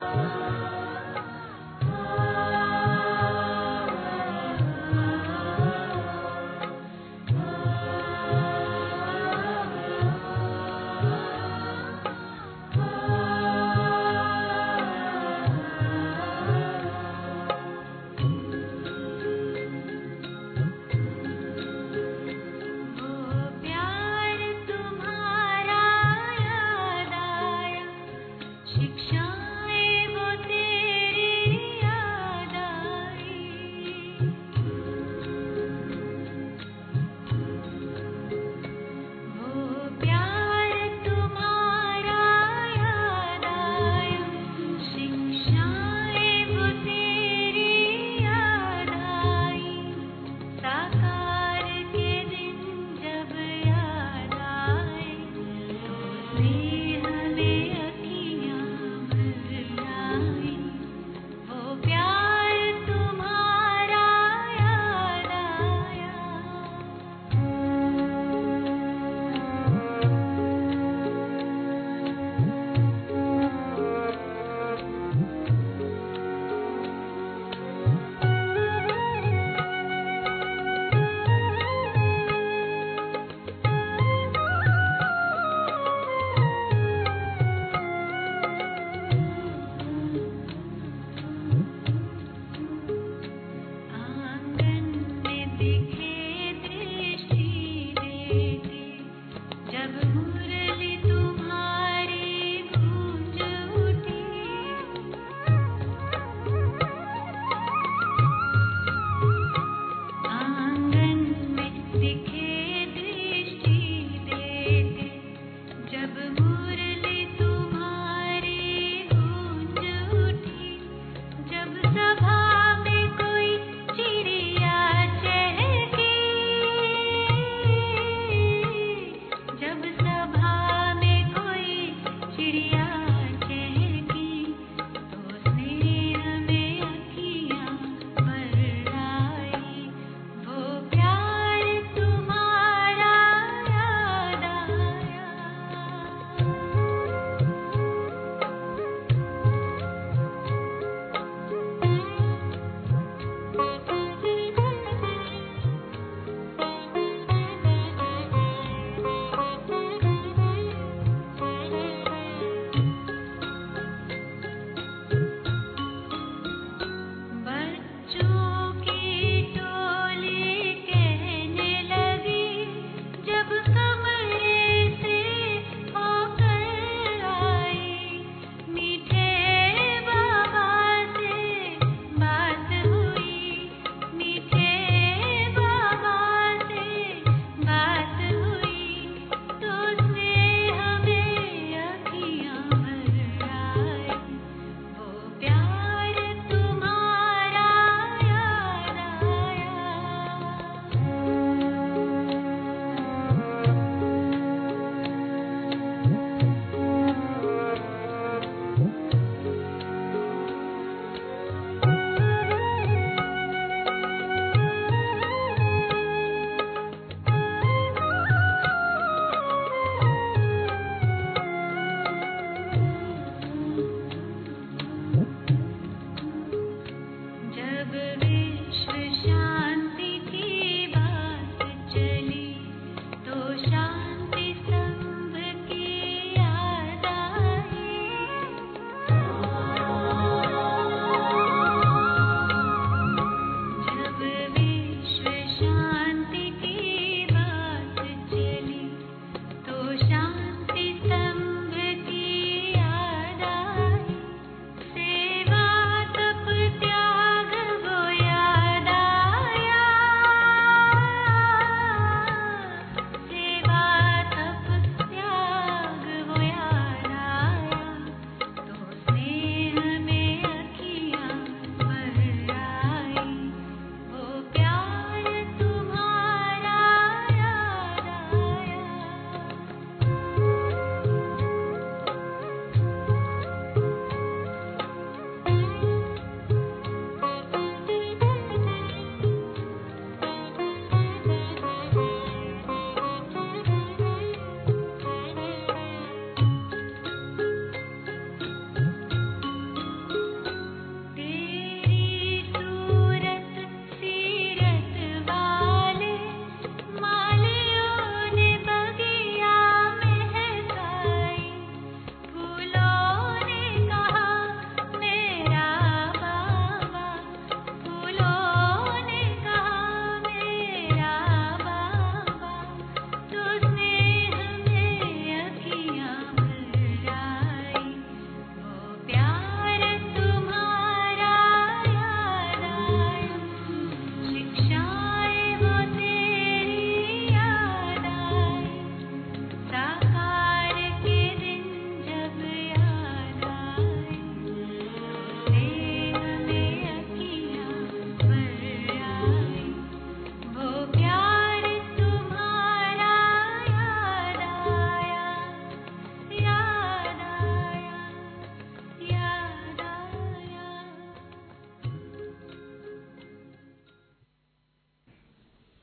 शिक्षाएं वो तेरी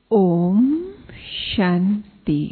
ओम शांति।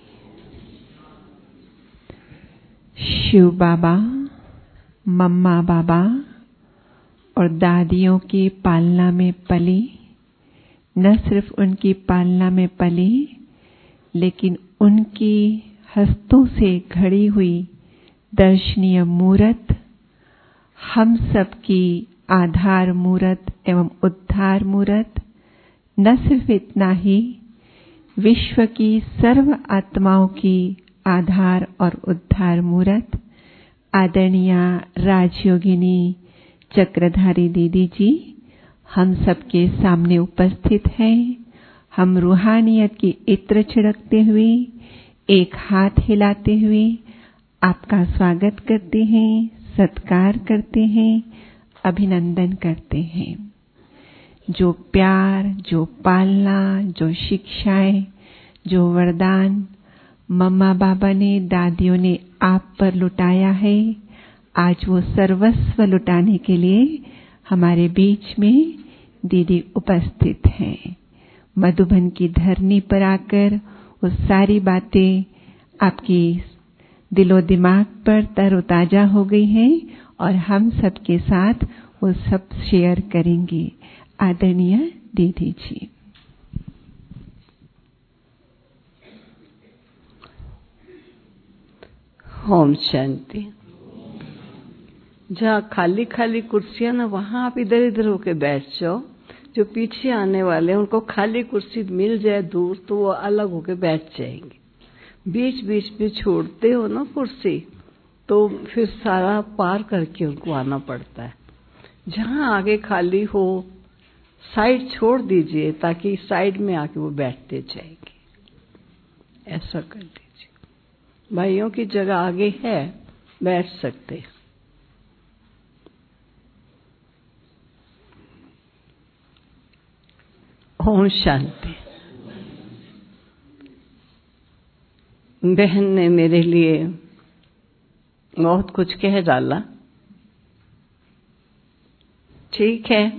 शिव बाबा, मम्मा बाबा और दादियों की पालना में पली, न सिर्फ उनकी पालना में पली लेकिन उनकी हस्तों से घड़ी हुई दर्शनीय मूरत हम सबकी आधार मूरत एवं उद्धार मूरत। न सिर्फ इतना ही, विश्व की सर्व आत्माओं की आधार और उद्धार मूरत आदरणीय राजयोगिनी चक्रधारी दीदी जी हम सबके सामने उपस्थित है। हम रूहानियत की इत्र छिड़कते हुए, एक हाथ हिलाते हुए आपका स्वागत करते हैं, सत्कार करते हैं, अभिनंदन करते हैं। जो प्यार, जो पालना, जो शिक्षाएं, जो वरदान मम्मा बाबा ने, दादियों ने आप पर लुटाया है, आज वो सर्वस्व लुटाने के लिए हमारे बीच में दीदी उपस्थित हैं। मधुबन की धरनी पर आकर वो सारी बातें आपकी दिलो दिमाग पर तरोताजा हो गई हैं और हम सबके साथ वो सब शेयर करेंगे। आदरणीय दीदी जी। ओम शांति। जहाँ खाली खाली कुर्सियां ना, वहां आप इधर इधर होके बैठ जाओ। जो पीछे आने वाले हैं उनको खाली कुर्सी मिल जाए दूर तो वो अलग होके बैठ जाएंगे। बीच बीच में छोड़ते हो ना कुर्सी तो फिर सारा पार करके उनको आना पड़ता है। जहाँ आगे खाली हो साइड छोड़ दीजिए ताकि साइड में आके वो बैठते जाएंगे। ऐसा कर दीजिए। भाइयों की जगह आगे है, बैठ सकते। ओम शांति। बहन ने मेरे लिए बहुत कुछ कह डाला। ठीक है,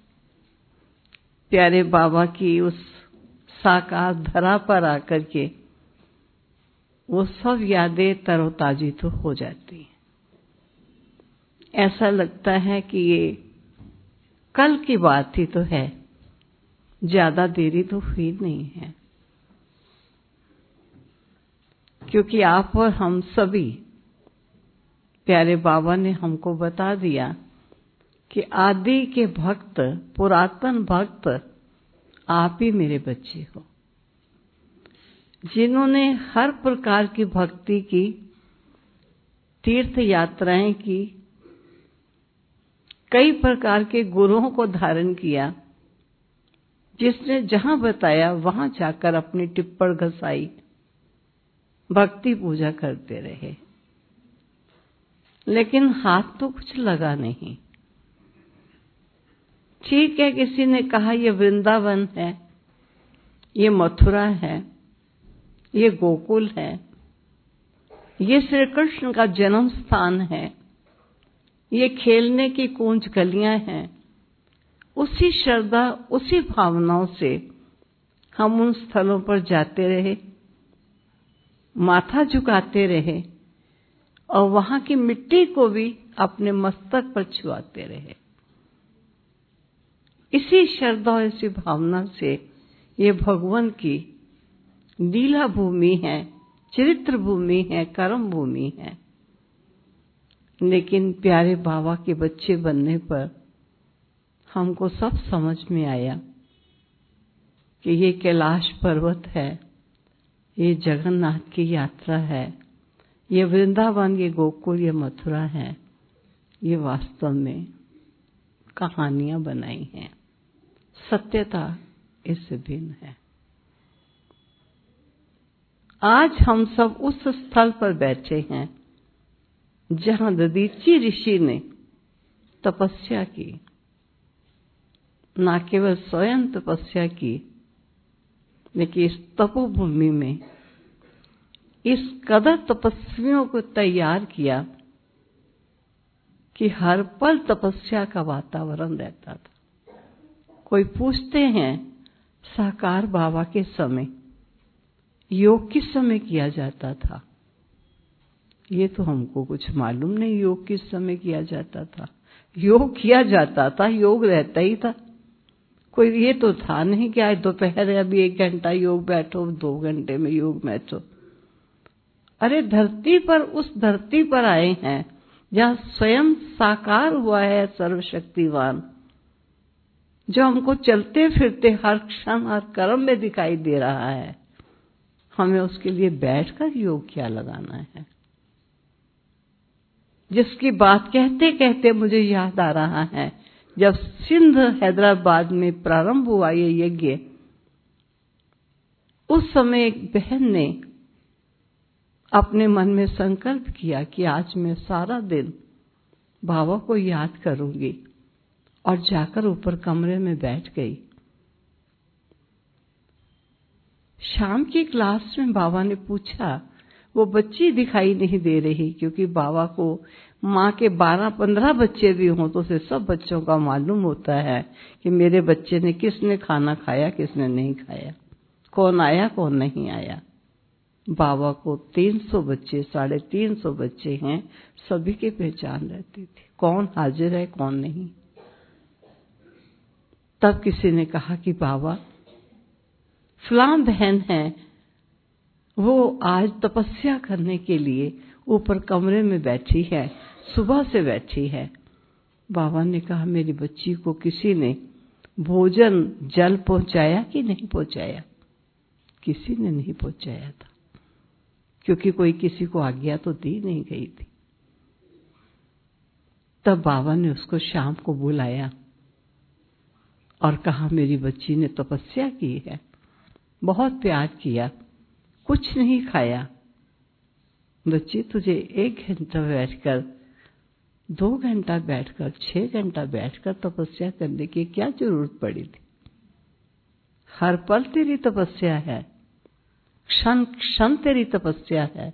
प्यारे बाबा की उस साकार धरा पर आकर के वो सब यादें तरोताजी तो हो जाती हैं। ऐसा लगता है कि ये कल की बात ही तो है, ज्यादा देरी तो हुई नहीं है। क्योंकि आप और हम सभी, प्यारे बाबा ने हमको बता दिया कि आदि के भक्त, पुरातन भक्त आप ही मेरे बच्चे हो, जिन्होंने हर प्रकार की भक्ति की, तीर्थ यात्राएं की, कई प्रकार के गुरुओं को धारण किया, जिसने जहां बताया वहां जाकर अपनी टिप्पण घसाई, भक्ति पूजा करते रहे, लेकिन हाथ तो कुछ लगा नहीं। ठीक है, किसी ने कहा ये वृंदावन है, ये मथुरा है, ये गोकुल है, ये श्री कृष्ण का जन्म स्थान है, ये खेलने की कूंज गलियां हैं। उसी श्रद्धा, उसी भावनाओं से हम उन स्थलों पर जाते रहे, माथा झुकाते रहे और वहां की मिट्टी को भी अपने मस्तक पर छुआते रहे। इसी श्रद्धा और इसी भावना से ये भगवान की लीला भूमि है, चरित्र भूमि है, कर्म भूमि है। लेकिन प्यारे बाबा के बच्चे बनने पर हमको सब समझ में आया कि ये कैलाश पर्वत है, ये जगन्नाथ की यात्रा है, ये वृंदावन, ये गोकुल, ये मथुरा है। ये वास्तव में कहानियां बनाई हैं, सत्यता इससे भिन्न है। आज हम सब उस स्थल पर बैठे हैं जहां दधीची ऋषि ने तपस्या की, न केवल स्वयं तपस्या की, लेकिन इस तपोभूमि में इस कदर तपस्वियों को तैयार किया कि हर पल तपस्या का वातावरण रहता था। कोई पूछते हैं साकार बाबा के समय योग किस समय किया जाता था? ये तो हमको कुछ मालूम नहीं, योग किस समय किया जाता था। योग किया जाता था, योग रहता ही था। कोई ये तो था नहीं कि आज दोपहर है, अभी 1 घंटा योग बैठो, 2 घंटे में योग बैठो। अरे धरती पर, उस धरती पर आए हैं जहां स्वयं साकार हुआ है सर्वशक्तिवान, जो हमको चलते फिरते हर क्षण हर कर्म में दिखाई दे रहा है। हमें उसके लिए बैठकर योग क्या लगाना है? जिसकी बात कहते कहते मुझे याद आ रहा है, जब सिंध हैदराबाद में प्रारंभ हुआ ये यज्ञ, उस समय एक बहन ने अपने मन में संकल्प किया कि आज मैं सारा दिन बाबा को याद करूंगी, और जाकर ऊपर कमरे में बैठ गई। शाम की क्लास में बाबा ने पूछा, वो बच्ची दिखाई नहीं दे रही, क्योंकि बाबा को माँ के 12-15 बच्चे भी हों तो उसे सब बच्चों का मालूम होता है कि मेरे बच्चे ने किसने खाना खाया, किसने नहीं खाया, कौन आया कौन नहीं आया। बाबा को 300 बच्चे, 350 बच्चे हैं, सभी की पहचान रहती थी, कौन हाजिर है कौन नहीं। तब किसी ने कहा कि बाबा फलां बहन है, वो आज तपस्या करने के लिए ऊपर कमरे में बैठी है, सुबह से बैठी है। बाबा ने कहा मेरी बच्ची को किसी ने भोजन जल पहुंचाया कि नहीं पहुंचाया? किसी ने नहीं पहुंचाया था, क्योंकि कोई किसी को आज्ञा तो दी नहीं गई थी। तब बाबा ने उसको शाम को बुलाया और कहा मेरी बच्ची ने तपस्या की है, बहुत प्यार किया, कुछ नहीं खाया। बच्ची तुझे 1 घंटा बैठकर, 2 घंटा बैठकर, 6 घंटा बैठकर तपस्या करने की क्या जरूरत पड़ी थी? हर पल तेरी तपस्या है, क्षण क्षण तेरी तपस्या है,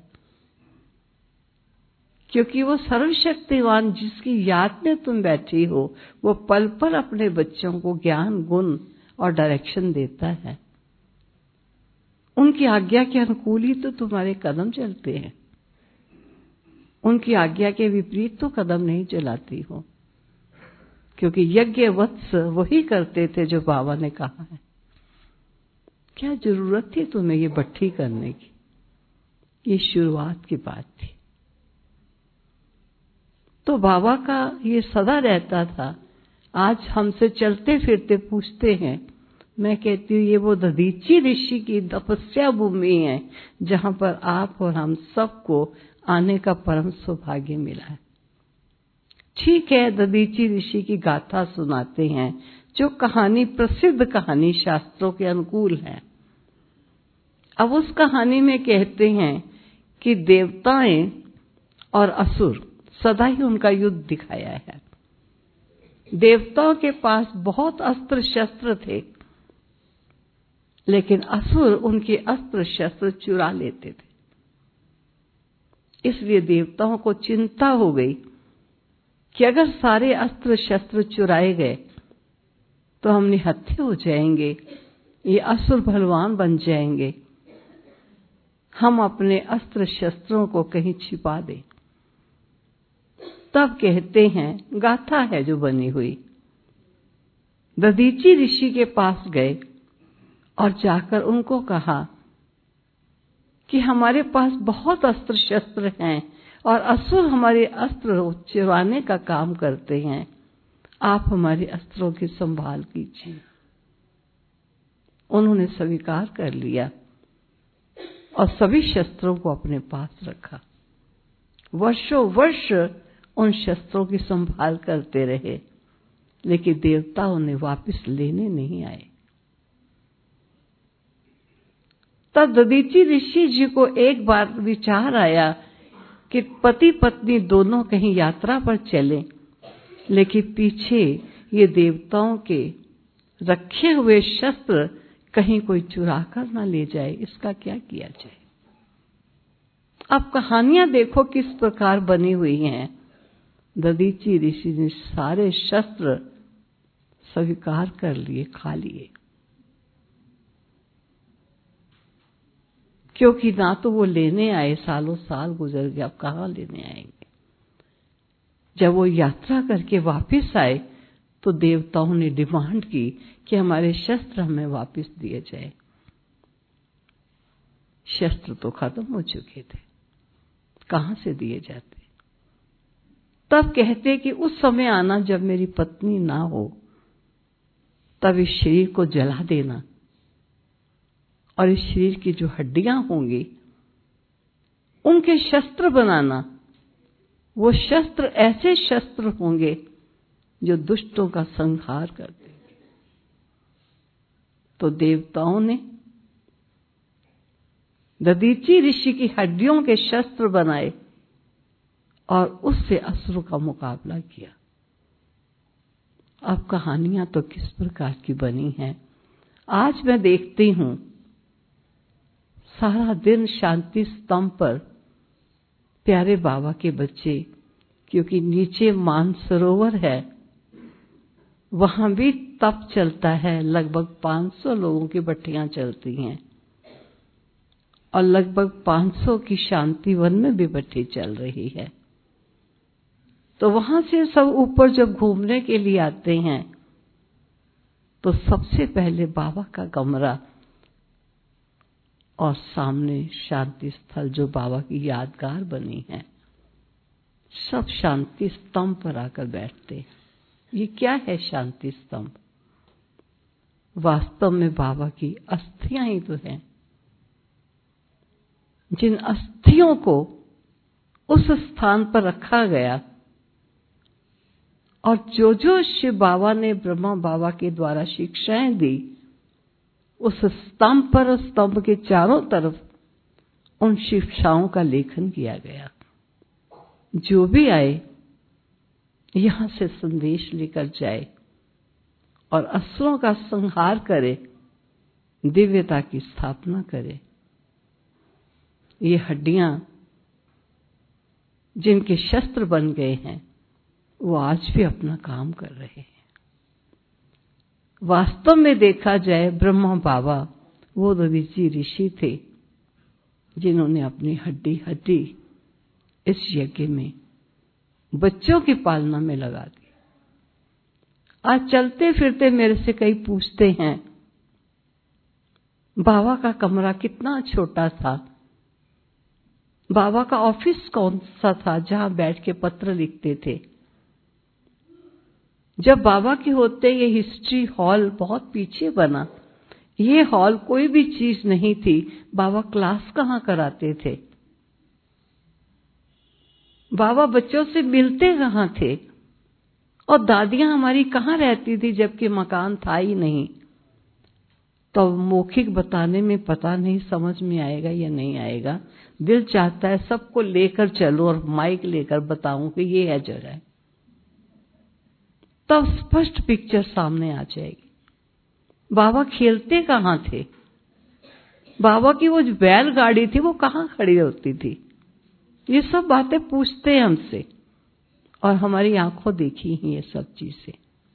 क्योंकि वो सर्वशक्तिवान जिसकी याद में तुम बैठी हो, वो पल पल अपने बच्चों को ज्ञान, गुण और डायरेक्शन देता है। उनकी आज्ञा के अनुकूल ही तो तुम्हारे कदम चलते हैं, उनकी आज्ञा के विपरीत तो कदम नहीं चलाती हो, क्योंकि यज्ञ वत्स वही करते थे जो बाबा ने कहा है। क्या जरूरत थी तुम्हें ये भट्ठी करने की? ये शुरुआत की बात थी। तो बाबा का ये सदा रहता था। आज हमसे चलते फिरते पूछते हैं, मैं कहती हूँ ये वो दधीची ऋषि की तपस्या भूमि है, जहां पर आप और हम सबको आने का परम सौभाग्य मिला है। ठीक है, दधीची ऋषि की गाथा सुनाते हैं, जो कहानी प्रसिद्ध कहानी शास्त्रों के अनुकूल है। अब उस कहानी में कहते हैं कि देवताएं और असुर, सदा ही उनका युद्ध दिखाया है। देवताओं के पास बहुत अस्त्र शस्त्र थे, लेकिन असुर उनके अस्त्र शस्त्र चुरा लेते थे। इसलिए देवताओं को चिंता हो गई कि अगर सारे अस्त्र शस्त्र चुराए गए तो हम निहत्थे हो जाएंगे, ये असुर बलवान बन जाएंगे। हम अपने अस्त्र शस्त्रों को कहीं छिपा दें। तब कहते हैं, गाथा है जो बनी हुई, दधीची ऋषि के पास गए और जाकर उनको कहा कि हमारे पास बहुत अस्त्र शस्त्र हैं और असुर हमारे अस्त्र चुराने का काम करते हैं, आप हमारे अस्त्रों की संभाल कीजिए। उन्होंने स्वीकार कर लिया और सभी शस्त्रों को अपने पास रखा। वर्षों वर्ष उन शस्त्रों की संभाल करते रहे, लेकिन देवता उन्हें वापस लेने नहीं आए। तब दधीची ऋषि जी को एक बार विचार आया कि पति पत्नी दोनों कहीं यात्रा पर चलें, लेकिन पीछे ये देवताओं के रखे हुए शस्त्र कहीं कोई चुरा कर ना ले जाए, इसका क्या किया जाए। अब कहानियां देखो किस प्रकार बनी हुई हैं। दधीची ऋषि ने सारे शस्त्र स्वीकार कर लिए, खा लिए। क्योंकि ना तो वो लेने आए, सालों साल गुजर गए, अब कहाँ लेने आएंगे। जब वो यात्रा करके वापस आए तो देवताओं ने डिमांड की कि हमारे शस्त्र हमें वापस दिए जाए। शस्त्र तो खत्म हो चुके थे, कहां से दिए जाते। तब कहते कि उस समय आना जब मेरी पत्नी ना हो, तब इस शरीर को जला देना और इस शरीर की जो हड्डियां होंगी उनके शस्त्र बनाना। वो शस्त्र ऐसे शस्त्र होंगे जो दुष्टों का संहार कर देंगे। तो देवताओं ने दधीचि ऋषि की हड्डियों के शस्त्र बनाए और उससे असुरों का मुकाबला किया। अब कहानियां तो किस प्रकार की बनी हैं। आज मैं देखती हूं सारा दिन शांति स्तंभ पर प्यारे बाबा के बच्चे, क्योंकि नीचे मानसरोवर है, वहां भी तप चलता है। लगभग 500 लोगों की भट्टियां चलती हैं और लगभग 500 की शांति वन में भी भट्टी चल रही है। तो वहां से सब ऊपर जब घूमने के लिए आते हैं तो सबसे पहले बाबा का कमरा और सामने शांति स्थल जो बाबा की यादगार बनी है, सब शांति स्तंभ पर आकर बैठते हैं। ये क्या है शांति स्तंभ? वास्तव में बाबा की अस्थियां ही तो हैं। जिन अस्थियों को उस स्थान पर रखा गया और जो जो शिव बाबा ने ब्रह्मा बाबा के द्वारा शिक्षाएं दी, उस स्तंभ पर और स्तंभ के चारों तरफ उन शिक्षाओं का लेखन किया गया। जो भी आए यहां से संदेश लेकर जाए और असुरों का संहार करे, दिव्यता की स्थापना करे। ये हड्डियां जिनके शस्त्र बन गए हैं वो आज भी अपना काम कर रहे हैं। वास्तव में देखा जाए ब्रह्मा बाबा वो दधीचि ऋषि थे जिन्होंने अपनी हड्डी हड्डी इस यज्ञ में बच्चों की पालना में लगा दी। आज चलते फिरते मेरे से कई पूछते हैं बाबा का कमरा कितना छोटा था, बाबा का ऑफिस कौन सा था जहां बैठ के पत्र लिखते थे। जब बाबा के होते ये हिस्ट्री हॉल बहुत पीछे बना। ये हॉल कोई भी चीज नहीं थी। बाबा क्लास कहां कराते थे, बाबा बच्चों से मिलते कहां थे, और दादियां हमारी कहां रहती थी जबकि मकान था ही नहीं। तो मौखिक बताने में पता नहीं समझ में आएगा या नहीं आएगा। दिल चाहता है सबको लेकर चलो और माइक लेकर बताऊं कि ये है जगह, तब स्पष्ट पिक्चर सामने आ जाएगी। बाबा खेलते कहां थे, बाबा की वो जो बैलगाड़ी थी वो कहां खड़ी होती थी। ये सब बातें पूछते हैं हमसे और हमारी आंखों देखी ही ये सब चीजें।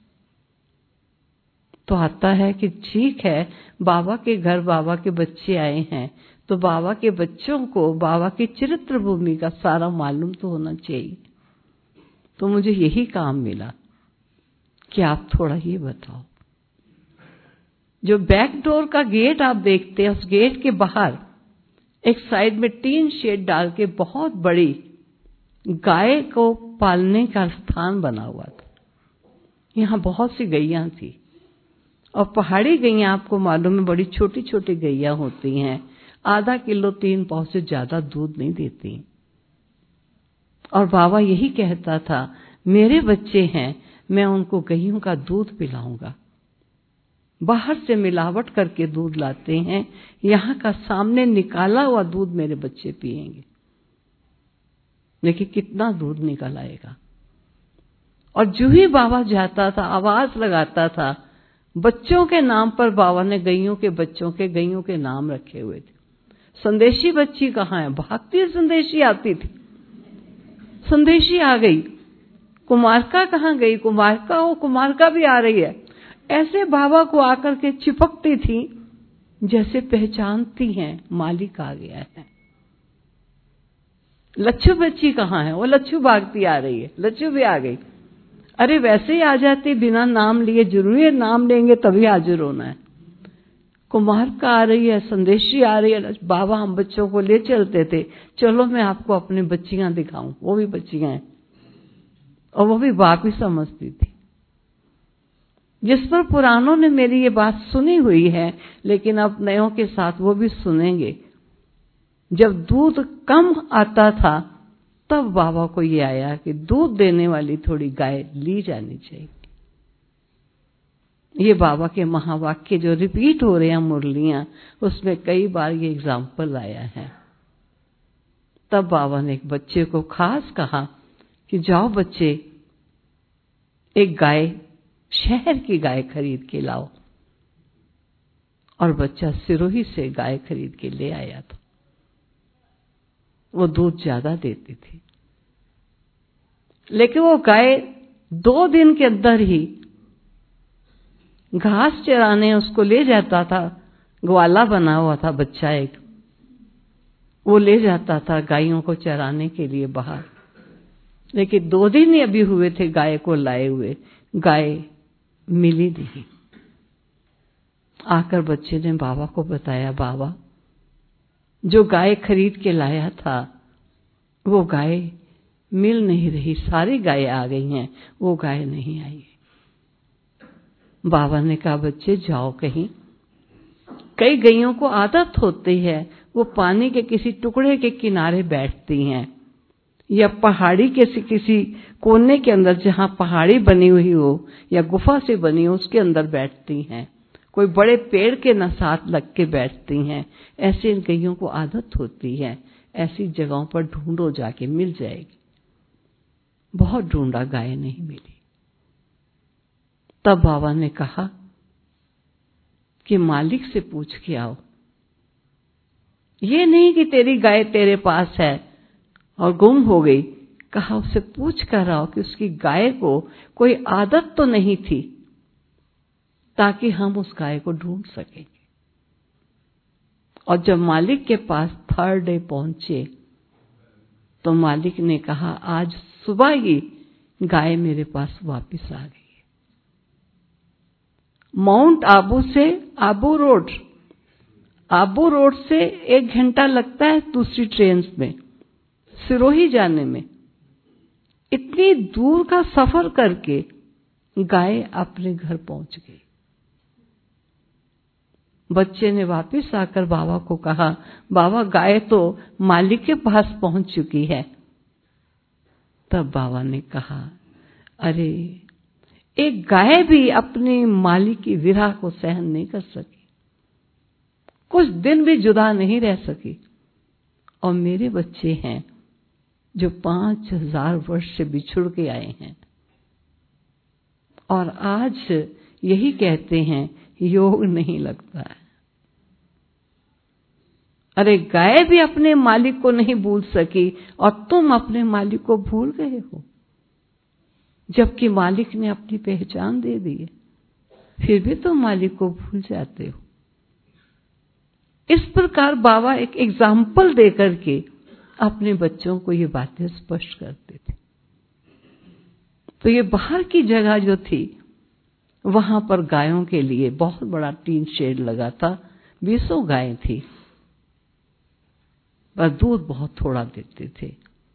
तो आता है कि ठीक है, बाबा के घर बाबा के बच्चे आए हैं तो बाबा के बच्चों को बाबा की चरित्र भूमि का सारा मालूम तो होना चाहिए। तो मुझे यही काम मिला कि आप थोड़ा ये बताओ। जो बैक डोर का गेट आप देखते हैं, उस गेट के बाहर एक साइड में टीन शेड डाल के बहुत बड़ी गाय को पालने का स्थान बना हुआ था। यहाँ बहुत सी गैया थी और पहाड़ी गैया आपको मालूम है बड़ी छोटी छोटी गैया होती हैं, आधा किलो 3 पाव से ज्यादा दूध नहीं देती। और बाबा यही कहता था मेरे बच्चे हैं, मैं उनको गैयों का दूध पिलाऊंगा। बाहर से मिलावट करके दूध लाते हैं, यहाँ का सामने निकाला हुआ दूध मेरे बच्चे पिएंगे। लेकिन कितना दूध निकल आएगा। और जो ही बाबा जाता था आवाज लगाता था, बच्चों के नाम पर बाबा ने गैयों के बच्चों के गैयों के नाम रखे हुए थे। संदेशी बच्ची कहाँ है, भागती संदेशी आती थी, संदेशी आ गई। कुमारका कहाँ गई, कुमारका भी आ रही है। ऐसे बाबा को आकर के चिपकती थी जैसे पहचानती हैं मालिक आ गया है। लच्छू बच्ची कहाँ है? वो लच्छू भागती आ रही है, लच्छू भी आ गई। अरे वैसे ही आ जाती बिना नाम लिए, जरूरी है नाम लेंगे तभी हाजिर होना है। कुमार का आ रही है, संदेशी आ रही है, बाबा हम बच्चों को ले चलते थे, चलो मैं आपको अपनी बच्चियां दिखाऊं। वो भी बच्चियां हैं और वो भी बाप ही समझती थी। जिस पर पुरानों ने मेरी ये बात सुनी हुई है, लेकिन अब नयों के साथ वो भी सुनेंगे। जब दूध कम आता था तब बाबा को ये आया कि दूध देने वाली थोड़ी गाय ली जानी चाहिए। ये बाबा के महावाक्य जो रिपीट हो रहे हैं मुरलियां, उसमें कई बार ये एग्जाम्पल आया है। तब बाबा ने एक बच्चे को खास कहा कि जाओ बच्चे, एक गाय, शहर की गाय खरीद के लाओ। और बच्चा सिरोही से गाय खरीद के ले आया था। वो दूध ज्यादा देती थी, लेकिन वो गाय 2 दिन के अंदर ही घास चराने उसको ले जाता था। ग्वाला बना हुआ था बच्चा एक, वो ले जाता था गायों को चराने के लिए बाहर। लेकिन 2 दिन ही अभी हुए थे गाय को लाए हुए, गाय मिली नहीं। आकर बच्चे ने बाबा को बताया, बाबा जो गाय खरीद के लाया था वो गाय मिल नहीं रही, सारी गाय आ गई हैं, वो गाय नहीं आई। बाबा ने कहा, बच्चे जाओ कहीं। कई गैयों को आदत होती है, वो पानी के किसी टुकड़े के किनारे बैठती हैं, या पहाड़ी के किसी कोने के अंदर जहां पहाड़ी बनी हुई हो या गुफा से बनी हो उसके अंदर बैठती हैं। कोई बड़े पेड़ के न साथ लग के बैठती हैं। ऐसे इन गैयों को आदत होती है। ऐसी जगहों पर ढूंढो, जाके मिल जाएगी। बहुत ढूंढा, गाय नहीं मिली। तब बाबा ने कहा कि मालिक से पूछ के आओ। ये नहीं कि तेरी गाय तेरे पास है और गुम हो गई। कहा उससे पूछ कर आओ कि उसकी गाय को कोई आदत तो नहीं थी, ताकि हम उस गाय को ढूंढ सकेंगे। और जब मालिक के पास 3rd डे पहुंचे तो मालिक ने कहा, आज सुबह ही गाय मेरे पास वापस आ गई है। माउंट आबू से आबू रोड से 1 घंटा लगता है दूसरी ट्रेन में सिरोही जाने में। इतनी दूर का सफर करके गाय अपने घर पहुंच गई। बच्चे ने वापस आकर बाबा को कहा, बाबा गाय तो मालिक के पास पहुंच चुकी है। तब बाबा ने कहा, अरे एक गाय भी अपने मालिक की विरह को सहन नहीं कर सकी, कुछ दिन भी जुदा नहीं रह सकी। और मेरे बच्चे हैं जो 5000 वर्ष से बिछुड़ के आए हैं और आज यही कहते हैं योग नहीं लगता है। अरे गाय भी अपने मालिक को नहीं भूल सकी और तुम अपने मालिक को भूल गए हो, जबकि मालिक ने अपनी पहचान दे दी है, फिर भी तुम मालिक को भूल जाते हो। इस प्रकार बाबा एक एग्जाम्पल देकर के अपने बच्चों को ये बातें स्पष्ट करते थे। तो ये बाहर की जगह जो थी, वहां पर गायों के लिए बहुत बड़ा टीन शेड लगा था। 20 गायें थी, पर दूध बहुत थोड़ा देते थे।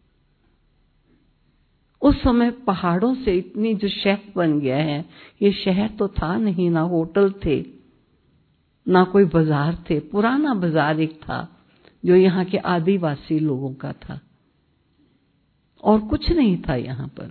उस समय पहाड़ों से इतनी जो शहर बन गया है, ये शहर तो था नहीं, ना होटल थे, ना कोई बाजार थे। पुराना बाजार एक था जो यहाँ के आदिवासी लोगों का था, और कुछ नहीं था यहाँ पर।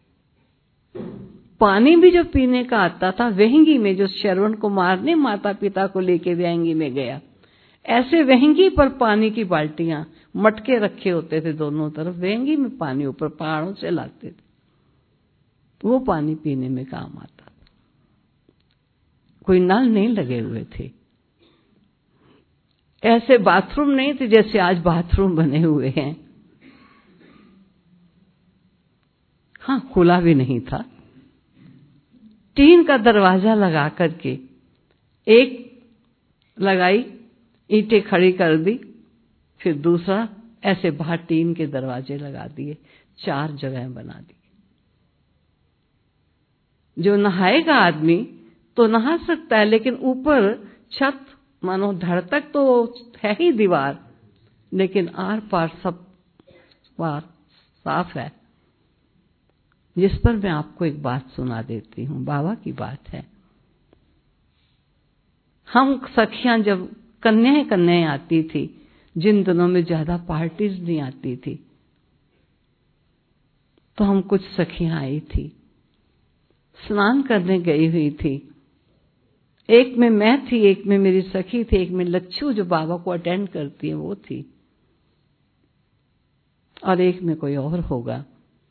पानी भी जो पीने का आता था वेहंगी में, जो श्रवण कुमार ने माता पिता को लेके वेहंगी में गया, ऐसे वेहंगी पर पानी की बाल्टियां, मटके रखे होते थे दोनों तरफ, वेहंगी में पानी ऊपर पहाड़ों से लाते थे, वो पानी पीने में काम आता था। कोई नल नहीं लगे हुए थे, ऐसे बाथरूम नहीं थे जैसे आज बाथरूम बने हुए हैं। हाँ, खुला भी नहीं था, टीन का दरवाजा लगा करके एक लगाई, ईंटें खड़ी कर दी, फिर दूसरा ऐसे बाहर टीन के दरवाजे लगा दिए, 4 जगह बना दी। जो नहाएगा आदमी तो नहा सकता है, लेकिन ऊपर छत मानो धड़ तक तो है ही दीवार, लेकिन आर पार सब बार साफ है। जिस पर मैं आपको एक बात सुना देती हूँ, बाबा की बात है। हम सखियां जब कन्याएं आती थी, जिन दिनों में ज्यादा पार्टीज नहीं आती थी, तो हम कुछ सखियां आई थी, स्नान करने गई हुई थी। एक में मैं थी, एक में मेरी सखी थी, एक में लच्छू जो बाबा को अटेंड करती है वो थी, और एक में कोई और होगा।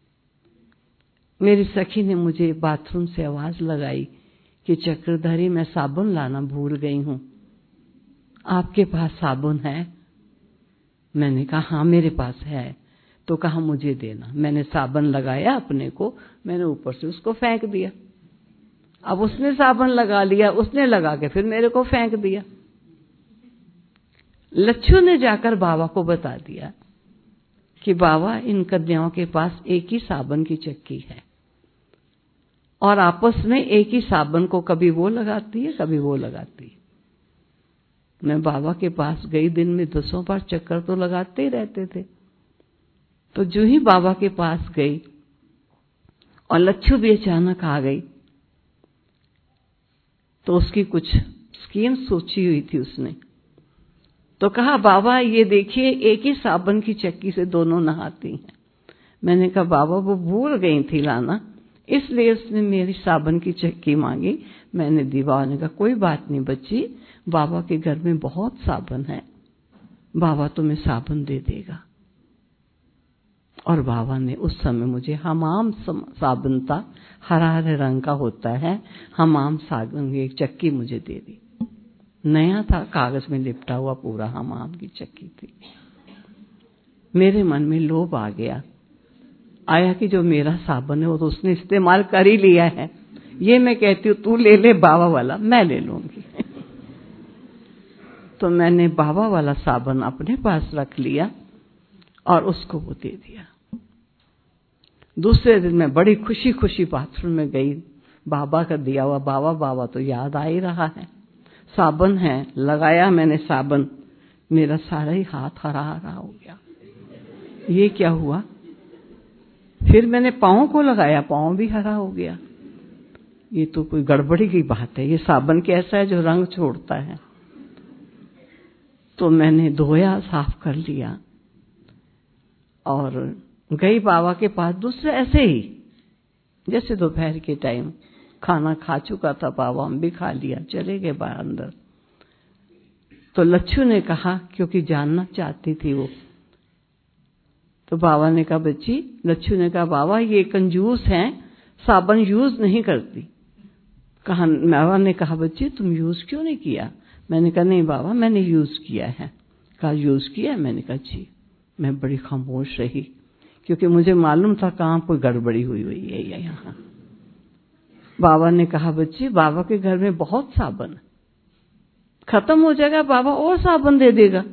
मेरी सखी ने मुझे बाथरूम से आवाज लगाई कि चक्रधारी, मैं साबुन लाना भूल गई हूं, आपके पास साबुन है? मैंने कहा हाँ मेरे पास है। तो कहा मुझे देना। मैंने साबुन लगाया अपने को, मैंने ऊपर से उसको फेंक दिया। अब उसने साबुन लगा लिया, उसने लगा के फिर मेरे को फेंक दिया। लच्छू ने जाकर बाबा को बता दिया कि बाबा, इन कन्याओं के पास एक ही साबुन की चक्की है, और आपस में एक ही साबुन को कभी वो लगाती है, कभी वो लगाती है। मैं बाबा के पास गई, दिन में 10 बार चक्कर तो लगाते ही रहते थे। तो जो ही बाबा के पास गई, और लच्छू भी अचानक आ गई, तो उसकी कुछ स्कीम सोची हुई थी उसने। तो कहा बाबा ये देखिए, एक ही साबुन की चक्की से दोनों नहाती हैं। मैंने कहा बाबा वो भूल गई थी लाना, इसलिए उसने मेरी साबुन की चक्की मांगी, मैंने दी। बाबा ने कहा कोई बात नहीं बच्ची, बाबा के घर में बहुत साबुन है, बाबा तुम्हें साबुन दे देगा। और बाबा ने उस समय मुझे हमाम साबुन था, हरा हरे रंग का होता है, हमाम साबुन की एक चक्की मुझे दे दी। नया था, कागज में लिपटा हुआ पूरा हमाम की चक्की थी। मेरे मन में लोभ आ गया, आया कि जो मेरा साबुन है वो तो उसने इस्तेमाल कर ही लिया है, ये मैं कहती हूँ तू ले ले बाबा वाला, मैं ले लूंगी। तो मैंने बाबा वाला साबुन अपने पास रख लिया और उसको वो दे दिया। दूसरे दिन मैं बड़ी खुशी खुशी बाथरूम में गई, बाबा का दिया हुआ, बाबा तो याद आ ही रहा है, साबुन है, लगाया मैंने साबुन, मेरा सारा ही हाथ हरा हरा हो गया। ये क्या हुआ? फिर मैंने पाँव को लगाया, पाँव भी हरा हो गया। ये तो कोई गड़बड़ी की बात है, ये साबुन कैसा है जो रंग छोड़ता है? तो मैंने धोया, साफ कर लिया और गई बाबा के पास। दूसरे ऐसे ही, जैसे दोपहर के टाइम खाना खा चुका था बाबा, हम भी खा लिया, चले गए बाहर अंदर। तो लच्छू ने कहा, क्योंकि जानना चाहती थी वो, तो बाबा ने कहा बच्ची, लच्छू ने कहा बाबा ये कंजूस हैं, साबुन यूज नहीं करती। बाबा ने कहा बच्ची तुम यूज क्यों नहीं किया? मैंने कहा नहीं बाबा मैंने यूज किया है। कहा यूज किया? मैंने कहा जी। मैं बड़ी खामोश रही, क्योंकि मुझे मालूम था कहाँ कोई गड़बड़ी हुई है यहाँ। बाबा ने कहा बच्ची, बाबा के घर में बहुत साबुन, खत्म हो जाएगा बाबा और साबुन दे देगा।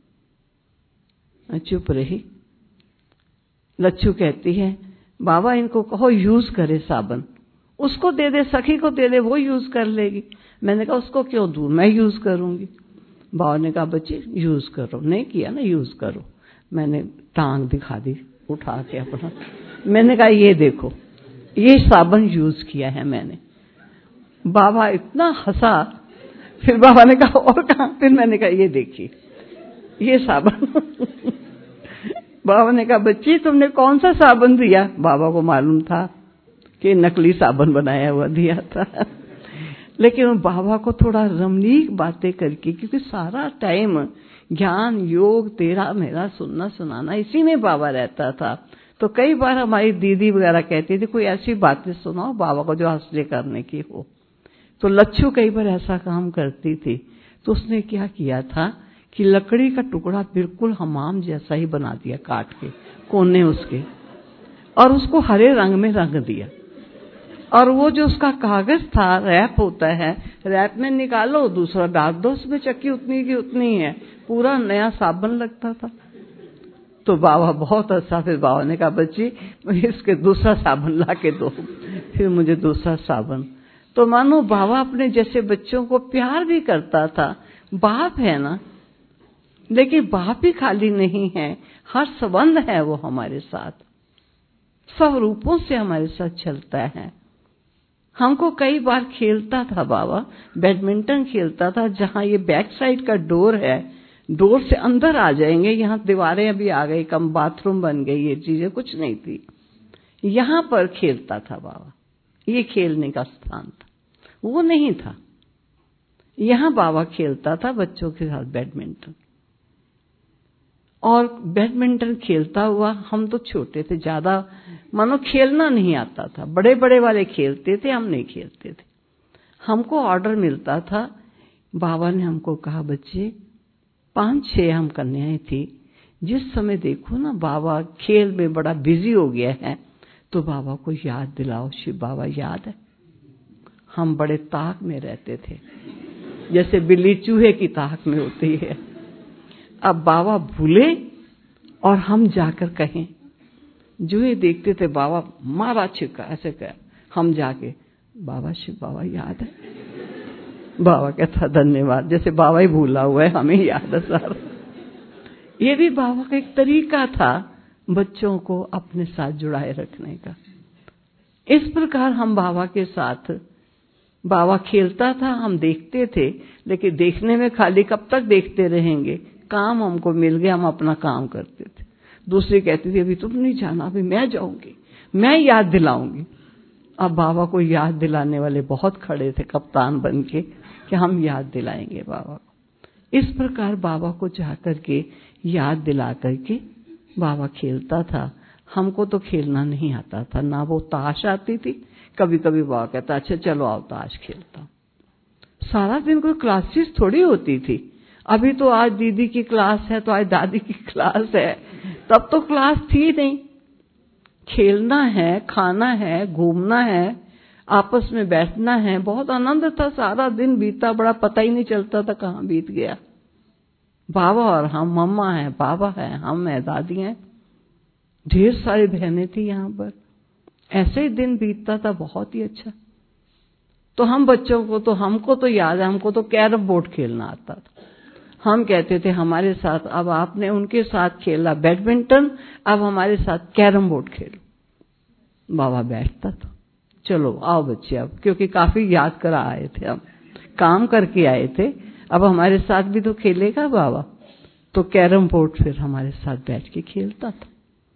मैं चुप रही। लच्छू कहती है बाबा इनको कहो यूज करे साबुन, उसको दे दे, सखी को दे दे, वो यूज कर लेगी। मैंने कहा उसको क्यों दूं, मैं यूज करूंगी। बाबा ने कहा बच्ची यूज करो। नहीं किया ना, यूज करो। मैंने टांग दिखा दी उठा के अपना, मैंने कहा ये देखो ये साबुन यूज किया है मैंने। बाबा इतना हंसा। फिर बाबा ने कहा और कहाँ? फिर मैंने कहा ये देखिए ये साबुन। बाबा ने कहा बच्ची तुमने कौन सा साबुन दिया? बाबा को मालूम था कि नकली साबुन बनाया हुआ दिया था। लेकिन बाबा को थोड़ा रमणीक बातें करके, क्योंकि सारा टाइम ज्ञान योग तेरा मेरा सुनना सुनाना इसी में बाबा रहता था। तो कई बार हमारी दीदी वगैरह कहती थी कोई ऐसी बातें सुनाओ बाबा को जो हंसने करने की हो। तो लच्छू कई बार ऐसा काम करती थी। तो उसने क्या किया था कि लकड़ी का टुकड़ा बिल्कुल हमाम जैसा ही बना दिया, काट के कोने उसके, और उसको हरे रंग में रंग दिया। और वो जो उसका कागज था, रैप होता है, रैप में निकालो, दूसरा डाल दो, उसमें चक्की उतनी की उतनी है, पूरा नया साबुन लगता था। तो बाबा बहुत अच्छा, फिर बाबा ने कहा बच्ची इसके दूसरा साबुन ला के दो, फिर मुझे दूसरा साबुन। तो मानो बाबा अपने जैसे बच्चों को प्यार भी करता था। बाप है ना, लेकिन बाप ही खाली नहीं है, हर संबंध है वो हमारे साथ, सब रूपों से हमारे साथ चलता है। हमको कई बार खेलता था बाबा, बैडमिंटन खेलता था, जहां ये बैक साइड का डोर है, डोर से अंदर आ जाएंगे, यहाँ दीवारें अभी आ गई, कम बाथरूम बन गई, ये चीजें कुछ नहीं थी, यहां पर खेलता था बाबा। ये खेलने का स्थान था, वो नहीं था, यहां बाबा खेलता था बच्चों के साथ बैडमिंटन। और बैडमिंटन खेलता हुआ, हम तो छोटे थे, ज्यादा मानो खेलना नहीं आता था, बड़े बड़े वाले खेलते थे, हम नहीं खेलते थे। हमको ऑर्डर मिलता था, बाबा ने हमको कहा बच्चे 5-6 हम कन्याएं थी, जिस समय देखो ना बाबा खेल में बड़ा बिजी हो गया है, तो बाबा को याद दिलाओ, शिव बाबा याद है। हम बड़े ताक में रहते थे, जैसे बिल्ली चूहे की ताक में होती है। अब बाबा भूले और हम जाकर कहें, जो ये देखते थे बाबा मारा छिक्का ऐसे कह, हम जाके बाबा शिव बाबा याद है, बाबा कहता धन्यवाद, जैसे बाबा ही भूला हुआ है, हमें याद है सर। ये भी बाबा का एक तरीका था बच्चों को अपने साथ जुड़ाए रखने का। इस प्रकार हम बाबा के साथ, बाबा खेलता था, हम देखते थे, लेकिन देखने में खाली कब तक देखते रहेंगे, काम हमको मिल गया, हम अपना काम करते थे। दूसरी कहती थी अभी तुम नहीं जाना, अभी मैं जाऊंगी, मैं याद दिलाऊंगी। अब बाबा को याद दिलाने वाले बहुत खड़े थे कप्तान बन के कि हम याद दिलाएंगे बाबा को। इस प्रकार बाबा को जाकर के याद दिला करके बाबा खेलता था। हमको तो खेलना नहीं आता था, ना वो ताश आती थी। कभी कभी बाबा कहता अच्छा चलो आओ ताश खेलता हूं। सारा दिन कोई क्लासेस थोड़ी होती थी, अभी तो आज दीदी की क्लास है तो आज दादी की क्लास है, तब तो क्लास थी नहीं। खेलना है, खाना है, घूमना है, आपस में बैठना है, बहुत आनंद था। सारा दिन बीता, बड़ा पता ही नहीं चलता था कहाँ बीत गया। बाबा और हम, मम्मा है, बाबा है, हम है, दादी हैं, ढेर सारी बहनें थी यहाँ पर। ऐसे ही दिन बीतता था, बहुत ही अच्छा। तो हम बच्चों को तो, हमको तो याद है, हमको तो कैरम बोर्ड खेलना आता था। हम कहते थे हमारे साथ, अब आपने उनके साथ खेला बैडमिंटन, अब हमारे साथ कैरम बोर्ड खेलो। बाबा बैठता था, चलो आओ बच्चे, अब क्योंकि काफी याद करा आए थे, हम काम करके आए थे, अब हमारे साथ भी तो खेलेगा बाबा। तो कैरम बोर्ड फिर हमारे साथ बैठ के खेलता था,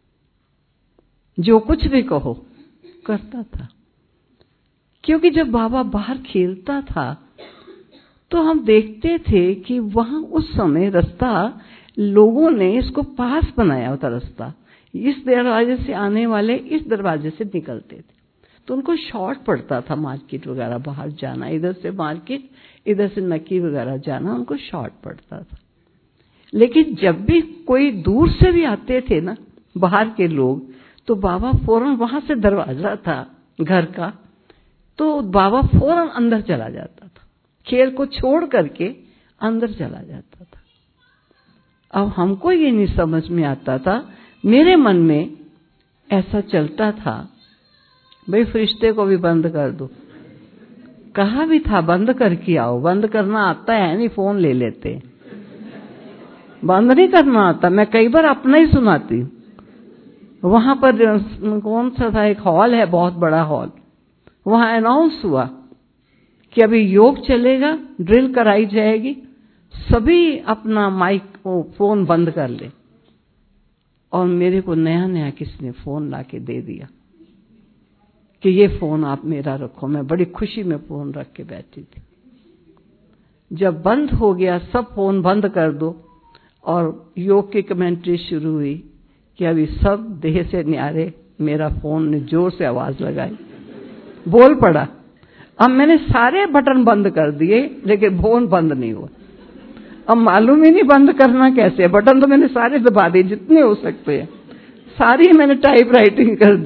जो कुछ भी कहो करता था। क्योंकि जब बाबा बाहर खेलता था तो हम देखते थे कि वहां उस समय रास्ता, लोगों ने इसको पास बनाया होता रास्ता, इस दरवाजे से आने वाले इस दरवाजे से निकलते थे, तो उनको शॉर्ट पड़ता था मार्केट वगैरह बाहर जाना, इधर से मार्केट, इधर से नकी वगैरह जाना, उनको शॉर्ट पड़ता था। लेकिन जब भी कोई दूर से भी आते थे ना बाहर के लोग, तो बाबा फौरन, वहां से दरवाजा था घर का, तो बाबा फौरन अंदर चला जाता था, खेल को छोड़ करके अंदर चला जाता था। अब हमको ये नहीं समझ में आता था, मेरे मन में ऐसा चलता था, भाई फरिश्ते को भी बंद कर दो। कहा भी था बंद करके आओ, बंद करना आता है नहीं, फोन ले लेते, बंद नहीं करना आता। मैं कई बार अपना ही सुनाती हूँ। वहां पर कौन सा था, एक हॉल है, बहुत बड़ा हॉल, वहां अनाउंस हुआ कि अभी योग चलेगा, ड्रिल कराई जाएगी, सभी अपना माइक फोन बंद कर ले। और मेरे को नया नया किसने फोन लाके दे दिया कि ये फोन आप मेरा रखो। मैं बड़ी खुशी में फोन रख के बैठी थी। जब बंद हो गया, सब फोन बंद कर दो, और योग की कमेंट्री शुरू हुई कि अभी सब देह से न्यारे, मेरा फोन ने जोर से आवाज लगाई, बोल पड़ा। अब मैंने सारे बटन बंद कर दिए, लेकिन फोन बंद नहीं हुआ। अब मालूम ही नहीं बंद करना कैसे, बटन तो मैंने सारे दबा दिए जितने हो सकते हैं, सारी मैंने टाइप राइटिंग कर दी,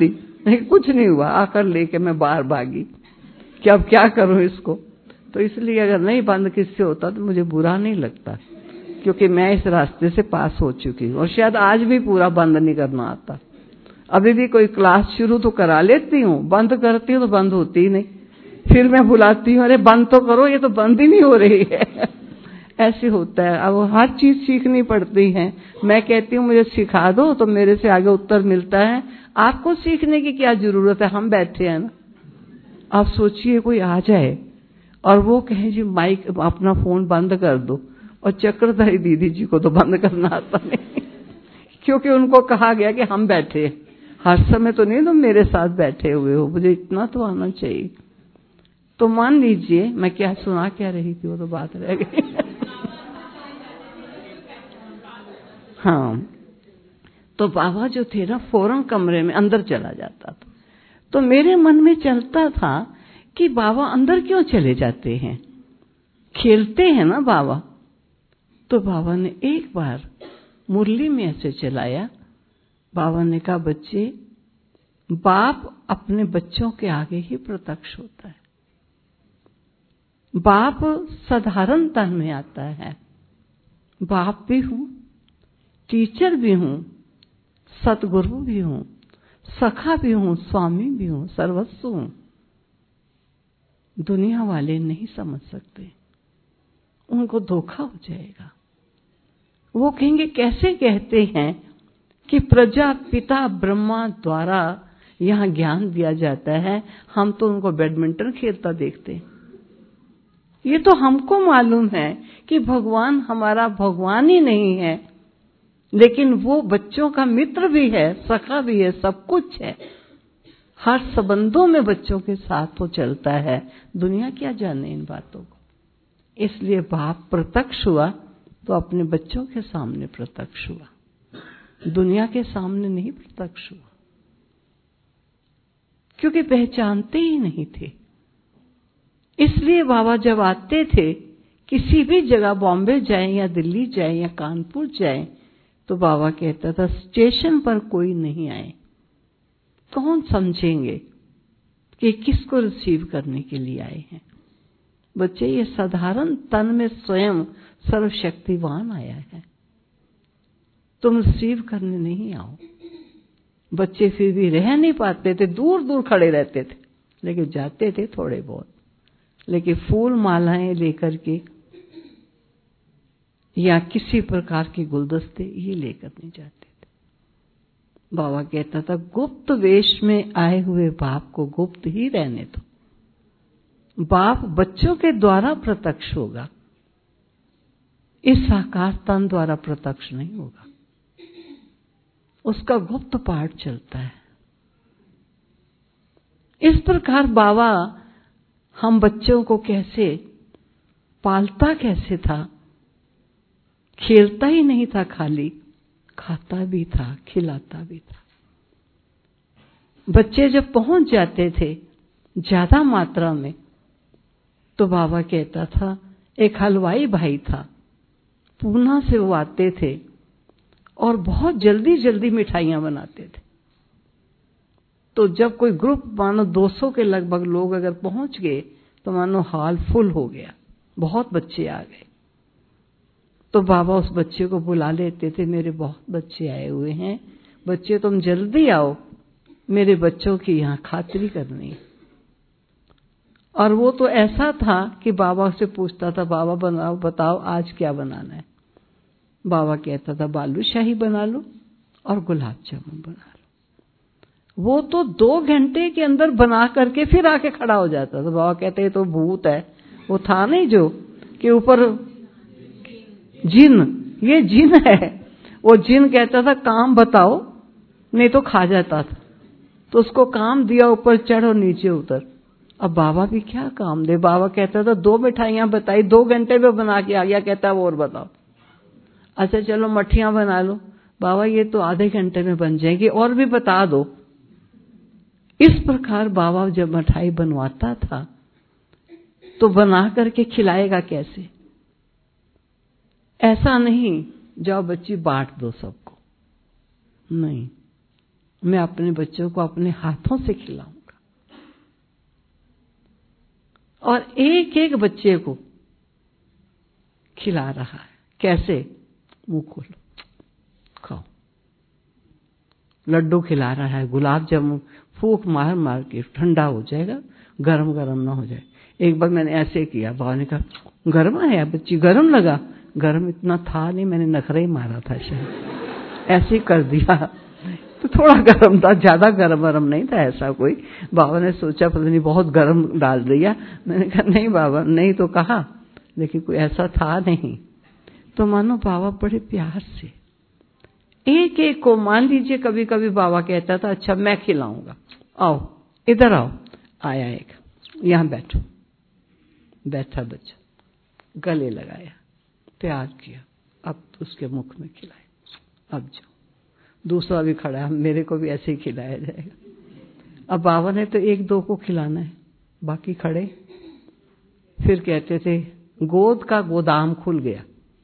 लेकिन कुछ नहीं हुआ। आकर लेके मैं बाहर भागी कि अब क्या करूं इसको। तो इसलिए अगर नहीं बंद किससे होता तो मुझे बुरा नहीं लगता, क्योंकि मैं इस रास्ते से पास हो चुकी हूँ और शायद आज भी पूरा बंद नहीं करना आता। अभी भी कोई क्लास शुरू तो करा लेती हूँ, बंद करती हूँ तो बंद होती ही नहीं। फिर मैं बुलाती हूँ, अरे बंद तो करो, ये तो बंद ही नहीं हो रही है। ऐसे होता है। अब हर चीज सीखनी पड़ती है। मैं कहती हूँ मुझे सिखा दो तो मेरे से आगे उत्तर मिलता है, आपको सीखने की क्या जरूरत है, हम बैठे हैं ना। आप सोचिए कोई आ जाए और वो कहे जी माइक अपना फोन बंद कर दो, और चक्रधारी दीदी जी को तो बंद करना आता नहीं, क्योंकि उनको कहा गया कि हम बैठे, हर समय तो नहीं तुम मेरे साथ बैठे हुए हो, मुझे इतना तो आना चाहिए। तो मान लीजिए मैं क्या सुना क्या रही थी, वो तो बात रह गई। हाँ, तो बाबा जो थे ना फौरन कमरे में अंदर चला जाता था। तो मेरे मन में चलता था कि बाबा अंदर क्यों चले जाते हैं, खेलते हैं ना बाबा। तो बाबा ने एक बार मुरली में ऐसे चलाया, बाबा ने कहा बच्चे, बाप अपने बच्चों के आगे ही प्रत्यक्ष होता है। बाप साधारण तन में आता है। बाप भी हूं, टीचर भी हूं, सतगुरु भी हूं, सखा भी हूं, स्वामी भी हूं, सर्वस्व हूं। दुनिया वाले नहीं समझ सकते, उनको धोखा हो जाएगा। वो कहेंगे कैसे कहते हैं कि प्रजापिता ब्रह्मा द्वारा यहां ज्ञान दिया जाता है, हम तो उनको बैडमिंटन खेलता देखते हैं। ये तो हमको मालूम है कि भगवान हमारा भगवान ही नहीं है, लेकिन वो बच्चों का मित्र भी है, सखा भी है, सब कुछ है। हर संबंधों में बच्चों के साथ वो चलता है। दुनिया क्या जाने इन बातों को। इसलिए बाप प्रत्यक्ष हुआ तो अपने बच्चों के सामने प्रत्यक्ष हुआ, दुनिया के सामने नहीं प्रत्यक्ष हुआ, क्योंकि पहचानते ही नहीं थे। इसलिए बाबा जब आते थे किसी भी जगह, बॉम्बे जाएं या दिल्ली जाएं या कानपुर जाएं, तो बाबा कहता था स्टेशन पर कोई नहीं आए, कौन समझेंगे कि किसको रिसीव करने के लिए आए हैं। बच्चे, ये साधारण तन में स्वयं सर्वशक्तिवान आया है, तुम रिसीव करने नहीं आओ। बच्चे फिर भी रह नहीं पाते थे, दूर दूर खड़े रहते थे, लेकिन जाते थे थोड़े बहुत, लेकिन फूल मालाएं लेकर के या किसी प्रकार के गुलदस्ते ये लेकर नहीं जाते थे। बाबा कहता था गुप्त वेश में आए हुए बाप को गुप्त ही रहने दो। बाप बच्चों के द्वारा प्रत्यक्ष होगा, इस साकार तन द्वारा प्रत्यक्ष नहीं होगा, उसका गुप्त पाठ चलता है। इस प्रकार बाबा हम बच्चों को कैसे पालता कैसे था, खेलता ही नहीं था खाली, खाता भी था, खिलाता भी था। बच्चे जब पहुंच जाते थे ज्यादा मात्रा में, तो बाबा कहता था, एक हलवाई भाई था, पूना से वो आते थे और बहुत जल्दी जल्दी मिठाइयां बनाते थे। तो जब कोई ग्रुप मानो 200 के लगभग लोग अगर पहुंच गए तो मानो हॉल फुल हो गया, बहुत बच्चे आ गए। तो बाबा उस बच्चे को बुला लेते थे, मेरे बहुत बच्चे आए हुए हैं, बच्चे तुम जल्दी आओ, मेरे बच्चों की यहां खातिरी करनी है। और वो तो ऐसा था कि बाबा से पूछता था, बाबा बनाओ, बताओ आज क्या बनाना है। बाबा कहता था बालूशाही बना लो और गुलाब जामुन बना लो। वो तो 2 घंटे के अंदर बना करके फिर आके खड़ा हो जाता था। बाबा कहते ये तो भूत है, वो था नहीं जो कि ऊपर जिन, ये जिन है। वो जिन कहता था काम बताओ, नहीं तो खा जाता था। तो उसको काम दिया, ऊपर चढ़ और नीचे उतर। अब बाबा भी क्या काम दे। बाबा कहता था 2 मिठाइयां बताई, 2 घंटे में बना के आ गया, कहता और बताओ। अच्छा चलो मठियां बना लो। बाबा ये तो आधे घंटे में बन जाएगी, और भी बता दो। इस प्रकार बाबा जब मिठाई बनवाता था तो बना करके खिलाएगा कैसे। ऐसा नहीं जाओ बच्ची बांट दो सबको, नहीं, मैं अपने बच्चों को अपने हाथों से खिलाऊंगा। और एक एक बच्चे को खिला रहा है। कैसे? मुंह खोलो, खाओ। लड्डू खिला रहा है, गुलाब जामुन फूंक मार मार के, ठंडा हो जाएगा, गरम गरम ना हो जाए। एक बार मैंने ऐसे किया, बाबा ने कहा गर्म है बच्ची, गरम लगा? गरम इतना था नहीं, मैंने नखरे ही मारा था शायद, ऐसे ही कर दिया। तो थोड़ा गरम था, ज्यादा गरम नहीं था ऐसा कोई। बाबा ने सोचा पता नहीं बहुत गरम डाल दिया। मैंने कहा नहीं बाबा, नहीं तो कहा, लेकिन कोई ऐसा था नहीं। तो मानो बाबा बड़े प्यार से एक एक को, मान लीजिए कभी कभी बाबा कहता था अच्छा मैं खिलाऊंगा, आओ इधर आओ, आया एक, यहां बैठो, बैठा बच्चा, गले लगाया, प्यार किया, अब उसके मुख में खिलाया, अब जाओ। दूसरा भी खड़ा है, मेरे को भी ऐसे ही खिलाया जाएगा। अब बाबा ने तो एक दो को खिलाना है, बाकी खड़े। फिर कहते थे गोद का गोदाम खुल गया,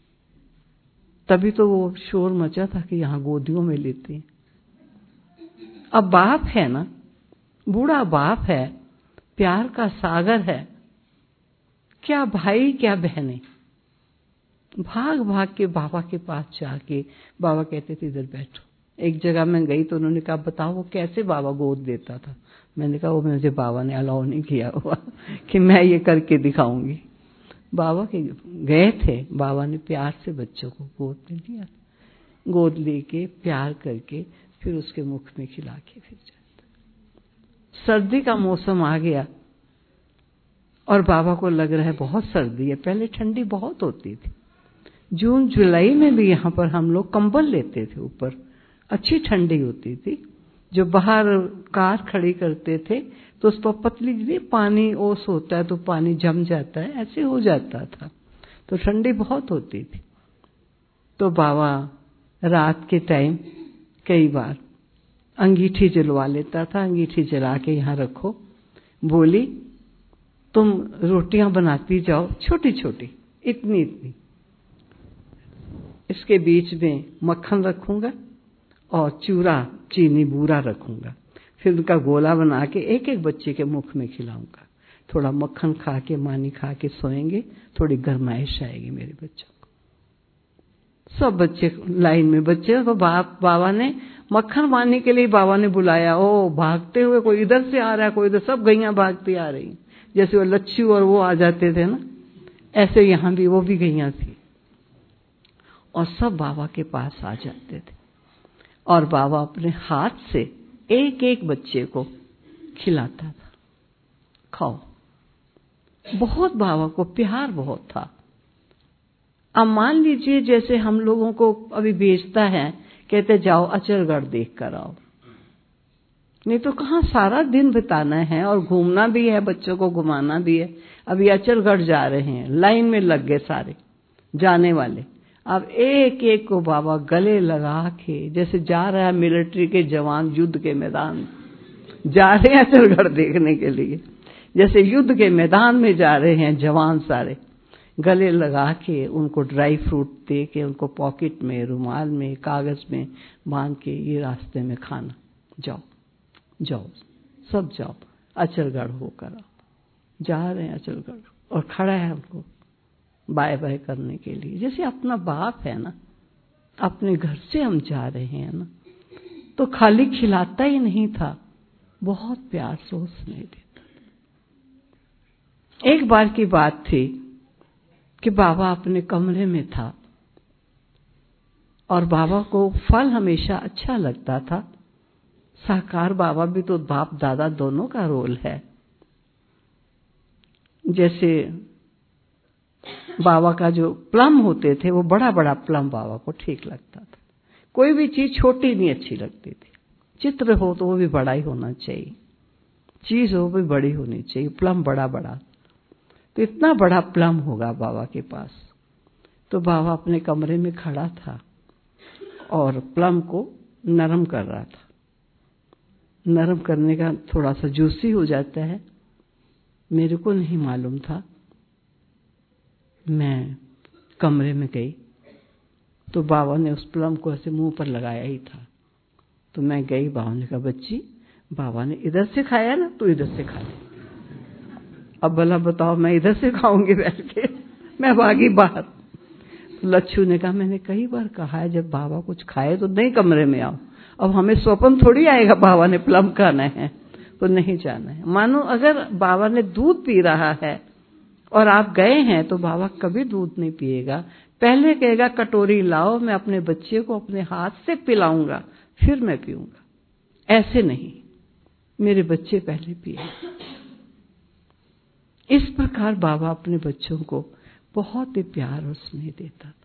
तभी तो वो शोर मचा था कि यहां गोदियों में लेते हैं। अब बाप है ना, बूढ़ा बाप है, प्यार का सागर है, क्या भाई क्या बहनें, भाग भाग के बाबा के पास जाके बाबा कहते थे इधर बैठो। एक जगह मैं गई तो उन्होंने कहा बताओ वो कैसे बाबा गोद देता था। मैंने कहा वो मुझे बाबा ने अलाउ नहीं किया हुआ कि मैं ये करके दिखाऊंगी। बाबा के गए थे, बाबा ने प्यार से बच्चों को गोद में लिया, गोद लेके प्यार करके फिर उसके मुख में खिला के फिर जाता। सर्दी का मौसम आ गया और बाबा को लग रहा है बहुत सर्दी है, पहले ठंडी बहुत होती थी। जून जुलाई में भी यहाँ पर हम लोग कंबल लेते थे ऊपर, अच्छी ठंडी होती थी। जो बाहर कार खड़ी करते थे तो उस पर पतली भी पानी ओस होता है तो पानी जम जाता है, ऐसे हो जाता था, तो ठंडी बहुत होती थी। तो बाबा रात के टाइम कई बार अंगीठी जलवा लेता था, अंगीठी जला के यहाँ रखो, बोली तुम रोटियां बनाती जाओ छोटी छोटी, इतनी इतनी, इसके बीच में मक्खन रखूंगा और चूरा चीनी बूरा रखूंगा, फिर उनका गोला बना के एक एक बच्चे के मुख में खिलाऊंगा। थोड़ा मक्खन खा के मानी खा के सोएंगे, थोड़ी गरमाइश आएगी मेरे बच्चों को। सब बच्चे लाइन में, बच्चे को बाबा ने मक्खन मानी के लिए बाबा ने बुलाया, ओ भागते हुए, कोई इधर से आ रहा है कोई इधर, सब गैया भागती आ रही, जैसे वो लच्छू और वो आ जाते थे ना, ऐसे यहां भी वो भी गैया थी और सब बाबा के पास आ जाते थे और बाबा अपने हाथ से एक एक बच्चे को खिलाता था, खाओ। बहुत बाबा को प्यार बहुत था। अब मान लीजिए जैसे हम लोगों को अभी भेजता है, कहते जाओ अचलगढ़ देख कर आओ, नहीं तो कहाँ सारा दिन बिताना है और घूमना भी है, बच्चों को घुमाना भी है। अभी अचलगढ़ जा रहे हैं, लाइन में लग गए सारे जाने वाले। अब एक एक को बाबा गले लगा के, जैसे जा रहा है मिलिट्री के जवान युद्ध के मैदान जा रहे हैं अचलगढ़ देखने के लिए, जैसे युद्ध के मैदान में जा रहे हैं जवान सारे, गले लगा के उनको ड्राई फ्रूट दे के, उनको पॉकेट में, रुमाल में, कागज में बांध के, ये रास्ते में खाना, जाओ जाओ सब जाओ अचलगढ़ होकर आओ। जा रहे हैं अचलगढ़ और खड़ा है उनको बाय बाय करने के लिए, जैसे अपना बाप है ना, अपने घर से हम जा रहे हैं ना, तो खाली खिलाता ही नहीं था, बहुत प्यार से स्नेह देता। एक बार की बात थी कि बाबा अपने कमरे में था और बाबा को फल हमेशा अच्छा लगता था। साकार बाबा भी तो बाप दादा दोनों का रोल है। जैसे बाबा का जो प्लम होते थे, वो बड़ा बड़ा प्लम बाबा को ठीक लगता था, कोई भी चीज छोटी नहीं अच्छी लगती थी। चित्र हो तो वो भी बड़ा ही होना चाहिए, चीज हो भी बड़ी होनी चाहिए, प्लम बड़ा बड़ा, तो इतना बड़ा प्लम होगा बाबा के पास। तो बाबा अपने कमरे में खड़ा था और प्लम को नरम कर रहा था। नरम करने का थोड़ा सा जूसी हो जाता है, मेरे को नहीं मालूम था। मैं कमरे में गई तो बाबा ने उस प्लम को ऐसे मुंह पर लगाया ही था तो मैं गई, बाबा ने कहा बच्ची, बाबा ने इधर से खाया ना, तो इधर से खा ले। अब भला बताओ मैं इधर से खाऊंगी बैठ के? मैं भागी बाहर। लच्छू ने कहा मैंने कई बार कहा है जब बाबा कुछ खाए तो नहीं कमरे में आओ। अब हमें स्वप्न थोड़ी आएगा बाबा ने प्लम खाना है तो नहीं जाना है। मानो अगर बाबा ने दूध पी रहा है और आप गए हैं तो बाबा कभी दूध नहीं पिएगा, पहले कहेगा कटोरी लाओ, मैं अपने बच्चे को अपने हाथ से पिलाऊंगा फिर मैं पीऊंगा। ऐसे नहीं, मेरे बच्चे पहले पिए। इस प्रकार बाबा अपने बच्चों को बहुत ही प्यार और स्नेह देता था।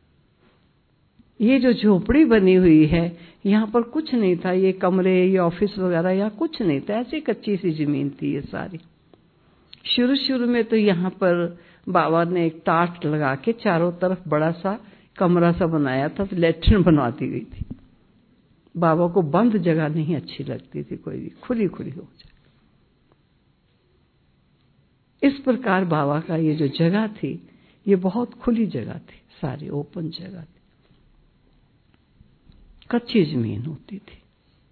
ये जो झोपड़ी बनी हुई है, यहाँ पर कुछ नहीं था, ये कमरे, ये ऑफिस वगैरह यहाँ कुछ नहीं था, ऐसी कच्ची सी जमीन थी ये सारी। शुरू शुरू में तो यहाँ पर बाबा ने एक टाट लगा के चारों तरफ बड़ा सा कमरा सा बनाया था, तो लेटरिन बनवा दी गई थी। बाबा को बंद जगह नहीं अच्छी लगती थी, कोई भी खुली खुली हो जाए। इस प्रकार बाबा का ये जो जगह थी ये बहुत खुली जगह थी, सारी ओपन जगह थी, कच्ची जमीन होती थी।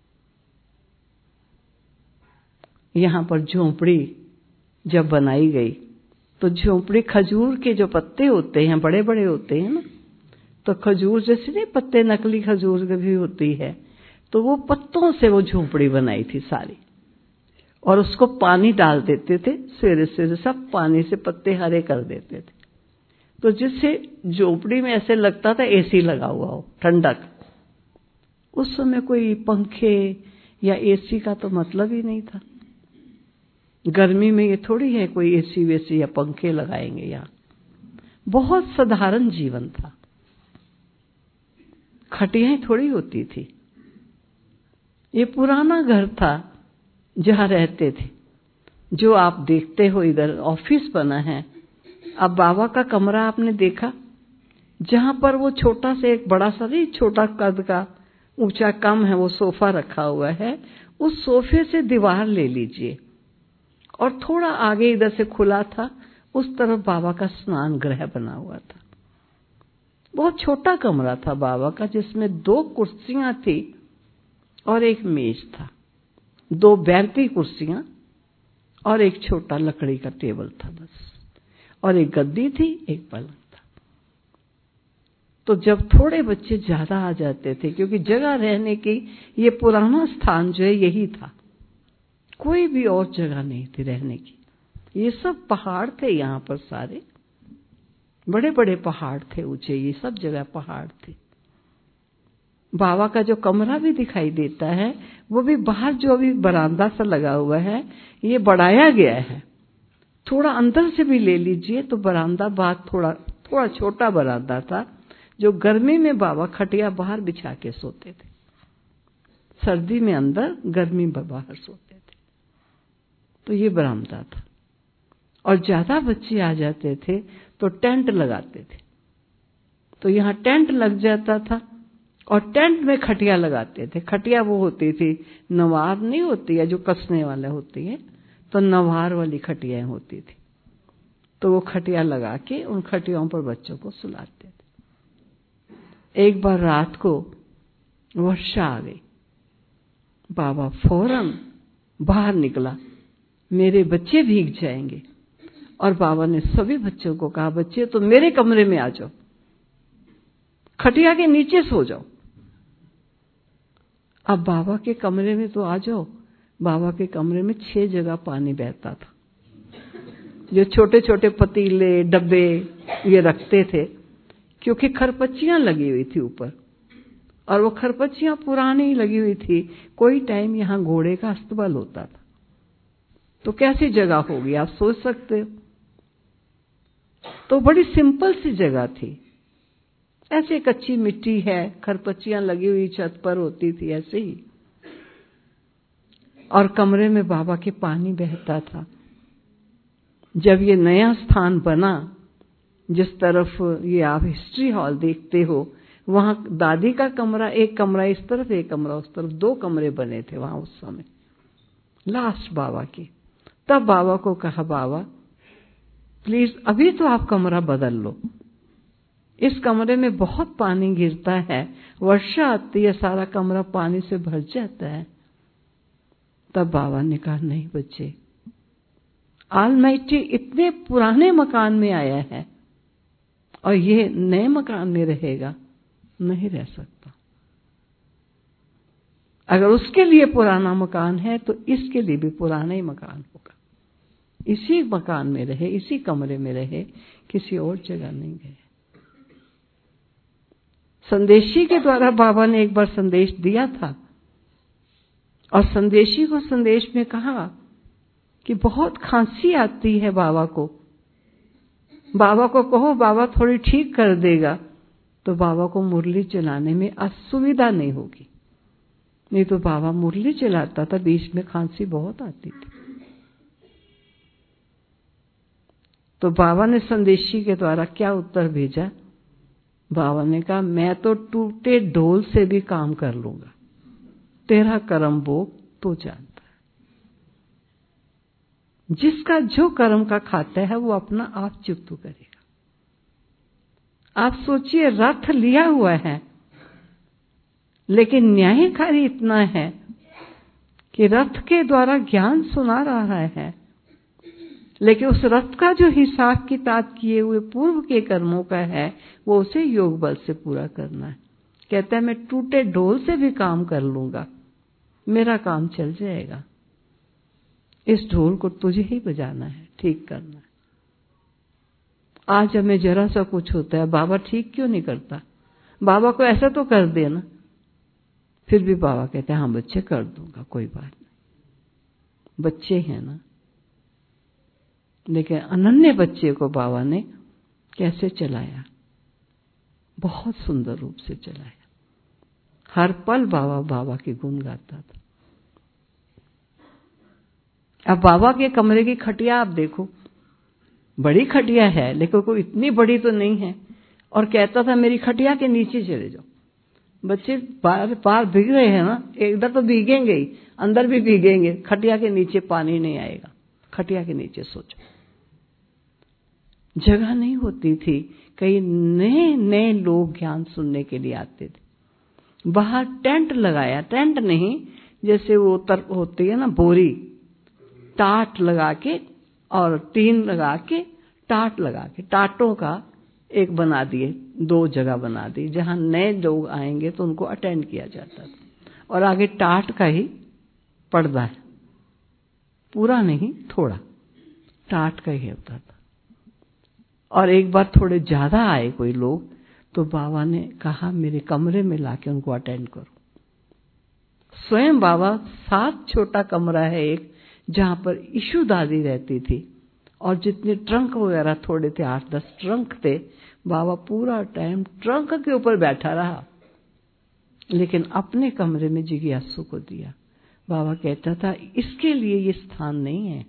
यहां पर झोंपड़ी जब बनाई गई तो झोंपड़ी खजूर के जो पत्ते होते हैं बड़े बड़े होते हैं ना, तो खजूर जैसे नहीं पत्ते, नकली खजूर भी होती है, तो वो पत्तों से वो झोंपड़ी बनाई थी सारी। और उसको पानी डाल देते थे, सवेरे सवेरे सब पानी से पत्ते हरे कर देते थे, तो जिससे झोपड़ी में ऐसे लगता था एसी लगा हुआ हो, ठंडक। उस समय कोई पंखे या एसी का तो मतलब ही नहीं था। गर्मी में ये थोड़ी है कोई एसी वेसी या पंखे लगाएंगे यहाँ। बहुत साधारण जीवन था, खटियाएं थोड़ी होती थी। ये पुराना घर था जहां रहते थे, जो आप देखते हो इधर ऑफिस बना है। अब बाबा का कमरा आपने देखा, जहां पर वो छोटा से एक बड़ा सा नहीं, छोटा कद का, ऊंचा कम है, वो सोफा रखा हुआ है। उस सोफे से दीवार ले लीजिए और थोड़ा आगे इधर से खुला था, उस तरफ बाबा का स्नान गृह बना हुआ था। बहुत छोटा कमरा था बाबा का, जिसमें 2 कुर्सियां थी और एक मेज था, 2 बैठती कुर्सियां और एक छोटा लकड़ी का टेबल था बस, और एक गद्दी थी, एक पलंग था। तो जब थोड़े बच्चे ज्यादा आ जाते थे, क्योंकि जगह रहने की ये पुराना स्थान जो है यही था, कोई भी और जगह नहीं थी रहने की। ये सब पहाड़ थे यहाँ पर, सारे बड़े बड़े पहाड़ थे ऊंचे, ये सब जगह पहाड़ थे। बाबा का जो कमरा भी दिखाई देता है वो भी बाहर जो अभी बरामदा सा लगा हुआ है, ये बढ़ाया गया है। थोड़ा अंदर से भी ले लीजिए तो बरामदा बाहर थोड़ा छोटा बरामदा था, जो गर्मी में बाबा खटिया बाहर बिछा के सोते थे। सर्दी में अंदर, गर्मी में बाहर सोते थे। तो ये बरामदा था। और ज्यादा बच्चे आ जाते थे तो टेंट लगाते थे, तो यहाँ टेंट लग जाता था और टेंट में खटिया लगाते थे। खटिया वो होती थी, नवार नहीं होती है जो कसने वाले होती है, तो नवार वाली खटियाएं होती थी। तो वो खटिया लगा के उन खटियाओं पर बच्चों को सुलाते थे। एक बार रात को वर्षा आ गई, बाबा फौरन बाहर निकला, मेरे बच्चे भीग जाएंगे। और बाबा ने सभी बच्चों को कहा, बच्चे तो मेरे कमरे में आ जाओ, खटिया के नीचे सो जाओ। अब बाबा के कमरे में तो आ जाओ। बाबा के कमरे में 6 जगह पानी बहता था, जो छोटे छोटे पतीले डब्बे ये रखते थे, क्योंकि खरपच्चियां लगी हुई थी ऊपर, और वो खरपच्चियां पुरानी लगी हुई थी। कोई टाइम यहां घोड़े का अस्तबल होता था, तो कैसी जगह होगी आप सोच सकते हो। तो बड़ी सिंपल सी जगह थी, ऐसे कच्ची मिट्टी है, खरपच्चियां लगी हुई छत पर होती थी ऐसे ही। और कमरे में बाबा के पानी बहता था। जब ये नया स्थान बना, जिस तरफ ये आप हिस्ट्री हॉल देखते हो, वहां दादी का कमरा, एक कमरा इस तरफ एक कमरा उस तरफ, 2 कमरे बने थे वहां उस समय लास्ट बाबा की। तब बाबा को कहा, बाबा प्लीज अभी तो आप कमरा बदल लो, इस कमरे में बहुत पानी गिरता है, वर्षा आती है, सारा कमरा पानी से भर जाता है। तब बाबा ने कहा, नहीं बच्चे, ऑलमाइटी इतने पुराने मकान में आया है और ये नए मकान में रहेगा, नहीं रह सकता। अगर उसके लिए पुराना मकान है तो इसके लिए भी पुराना ही मकान होगा। इसी मकान में रहे, इसी कमरे में रहे, किसी और जगह नहीं गए। संदेशी के द्वारा बाबा ने एक बार संदेश दिया था और संदेशी को संदेश में कहा कि बहुत खांसी आती है बाबा को कहो बाबा थोड़ी ठीक कर देगा, तो बाबा को मुरली चलाने में असुविधा नहीं होगी। नहीं तो बाबा मुरली चलाता था, बीच में खांसी बहुत आती थी। तो बाबा ने संदेशी के द्वारा क्या उत्तर भेजा? बाबा ने कहा, मैं तो टूटे ढोल से भी काम कर लूंगा, तेरा कर्म भोग तो जानता है। जिसका जो कर्म का खाता है वो अपना आप चुकता करेगा। आप सोचिए, रथ लिया हुआ है, लेकिन न्यायकारी इतना है कि रथ के द्वारा ज्ञान सुना रहा है, लेकिन उस रथ का जो हिसाब किताब किए हुए पूर्व के कर्मों का है, वो उसे योग बल से पूरा करना है। कहता है, मैं टूटे ढोल से भी काम कर लूंगा, मेरा काम चल जाएगा। इस ढोल को तुझे ही बजाना है, ठीक करना है। आज हमें जरा सा कुछ होता है, बाबा ठीक क्यों नहीं करता? बाबा को ऐसा तो कर देना। फिर भी बाबा कहते हैं, हाँ बच्चे कर दूंगा, कोई बात नहीं, बच्चे हैं ना। लेकिन अनन्य बच्चे को बाबा ने कैसे चलाया? बहुत सुंदर रूप से चलाया। हर पल बाबा के गुण गाता था। अब बाबा के कमरे की खटिया आप देखो, बड़ी खटिया है, लेकिन कोई इतनी बड़ी तो नहीं है। और कहता था, मेरी खटिया के नीचे चले जाओ। बच्चे पार भीग रहे हैं ना, इधर तो भीगेंगे ही, अंदर भी भीगेंगे, खटिया के नीचे पानी नहीं आएगा, खटिया के नीचे सोचो। जगह नहीं होती थी, कई नए नए लोग ज्ञान सुनने के लिए आते थे। बाहर टेंट लगाया, टेंट नहीं, जैसे वो होती है ना बोरी, टाट लगा के और टीन लगा के, टाट लगा के, टाटों का एक बना दिए, 2 जगह बना दी, जहां नए लोग आएंगे तो उनको अटेंड किया जाता था। और आगे टाट का ही पर्दा है, पूरा नहीं, थोड़ा टाट का ही होता था। और एक बार थोड़े ज्यादा आए कोई लोग, तो बाबा ने कहा, मेरे कमरे में लाके उनको अटेंड करो। स्वयं बाबा, 7 छोटा कमरा है एक, जहां पर ईशु दादी रहती थी, और जितने ट्रंक वगैरह थोड़े थे, 8-10 ट्रंक थे। बाबा पूरा टाइम ट्रंक के ऊपर बैठा रहा, लेकिन अपने कमरे में जिज्ञासु को दिया। बाबा कहता था, इसके लिए ये स्थान नहीं है,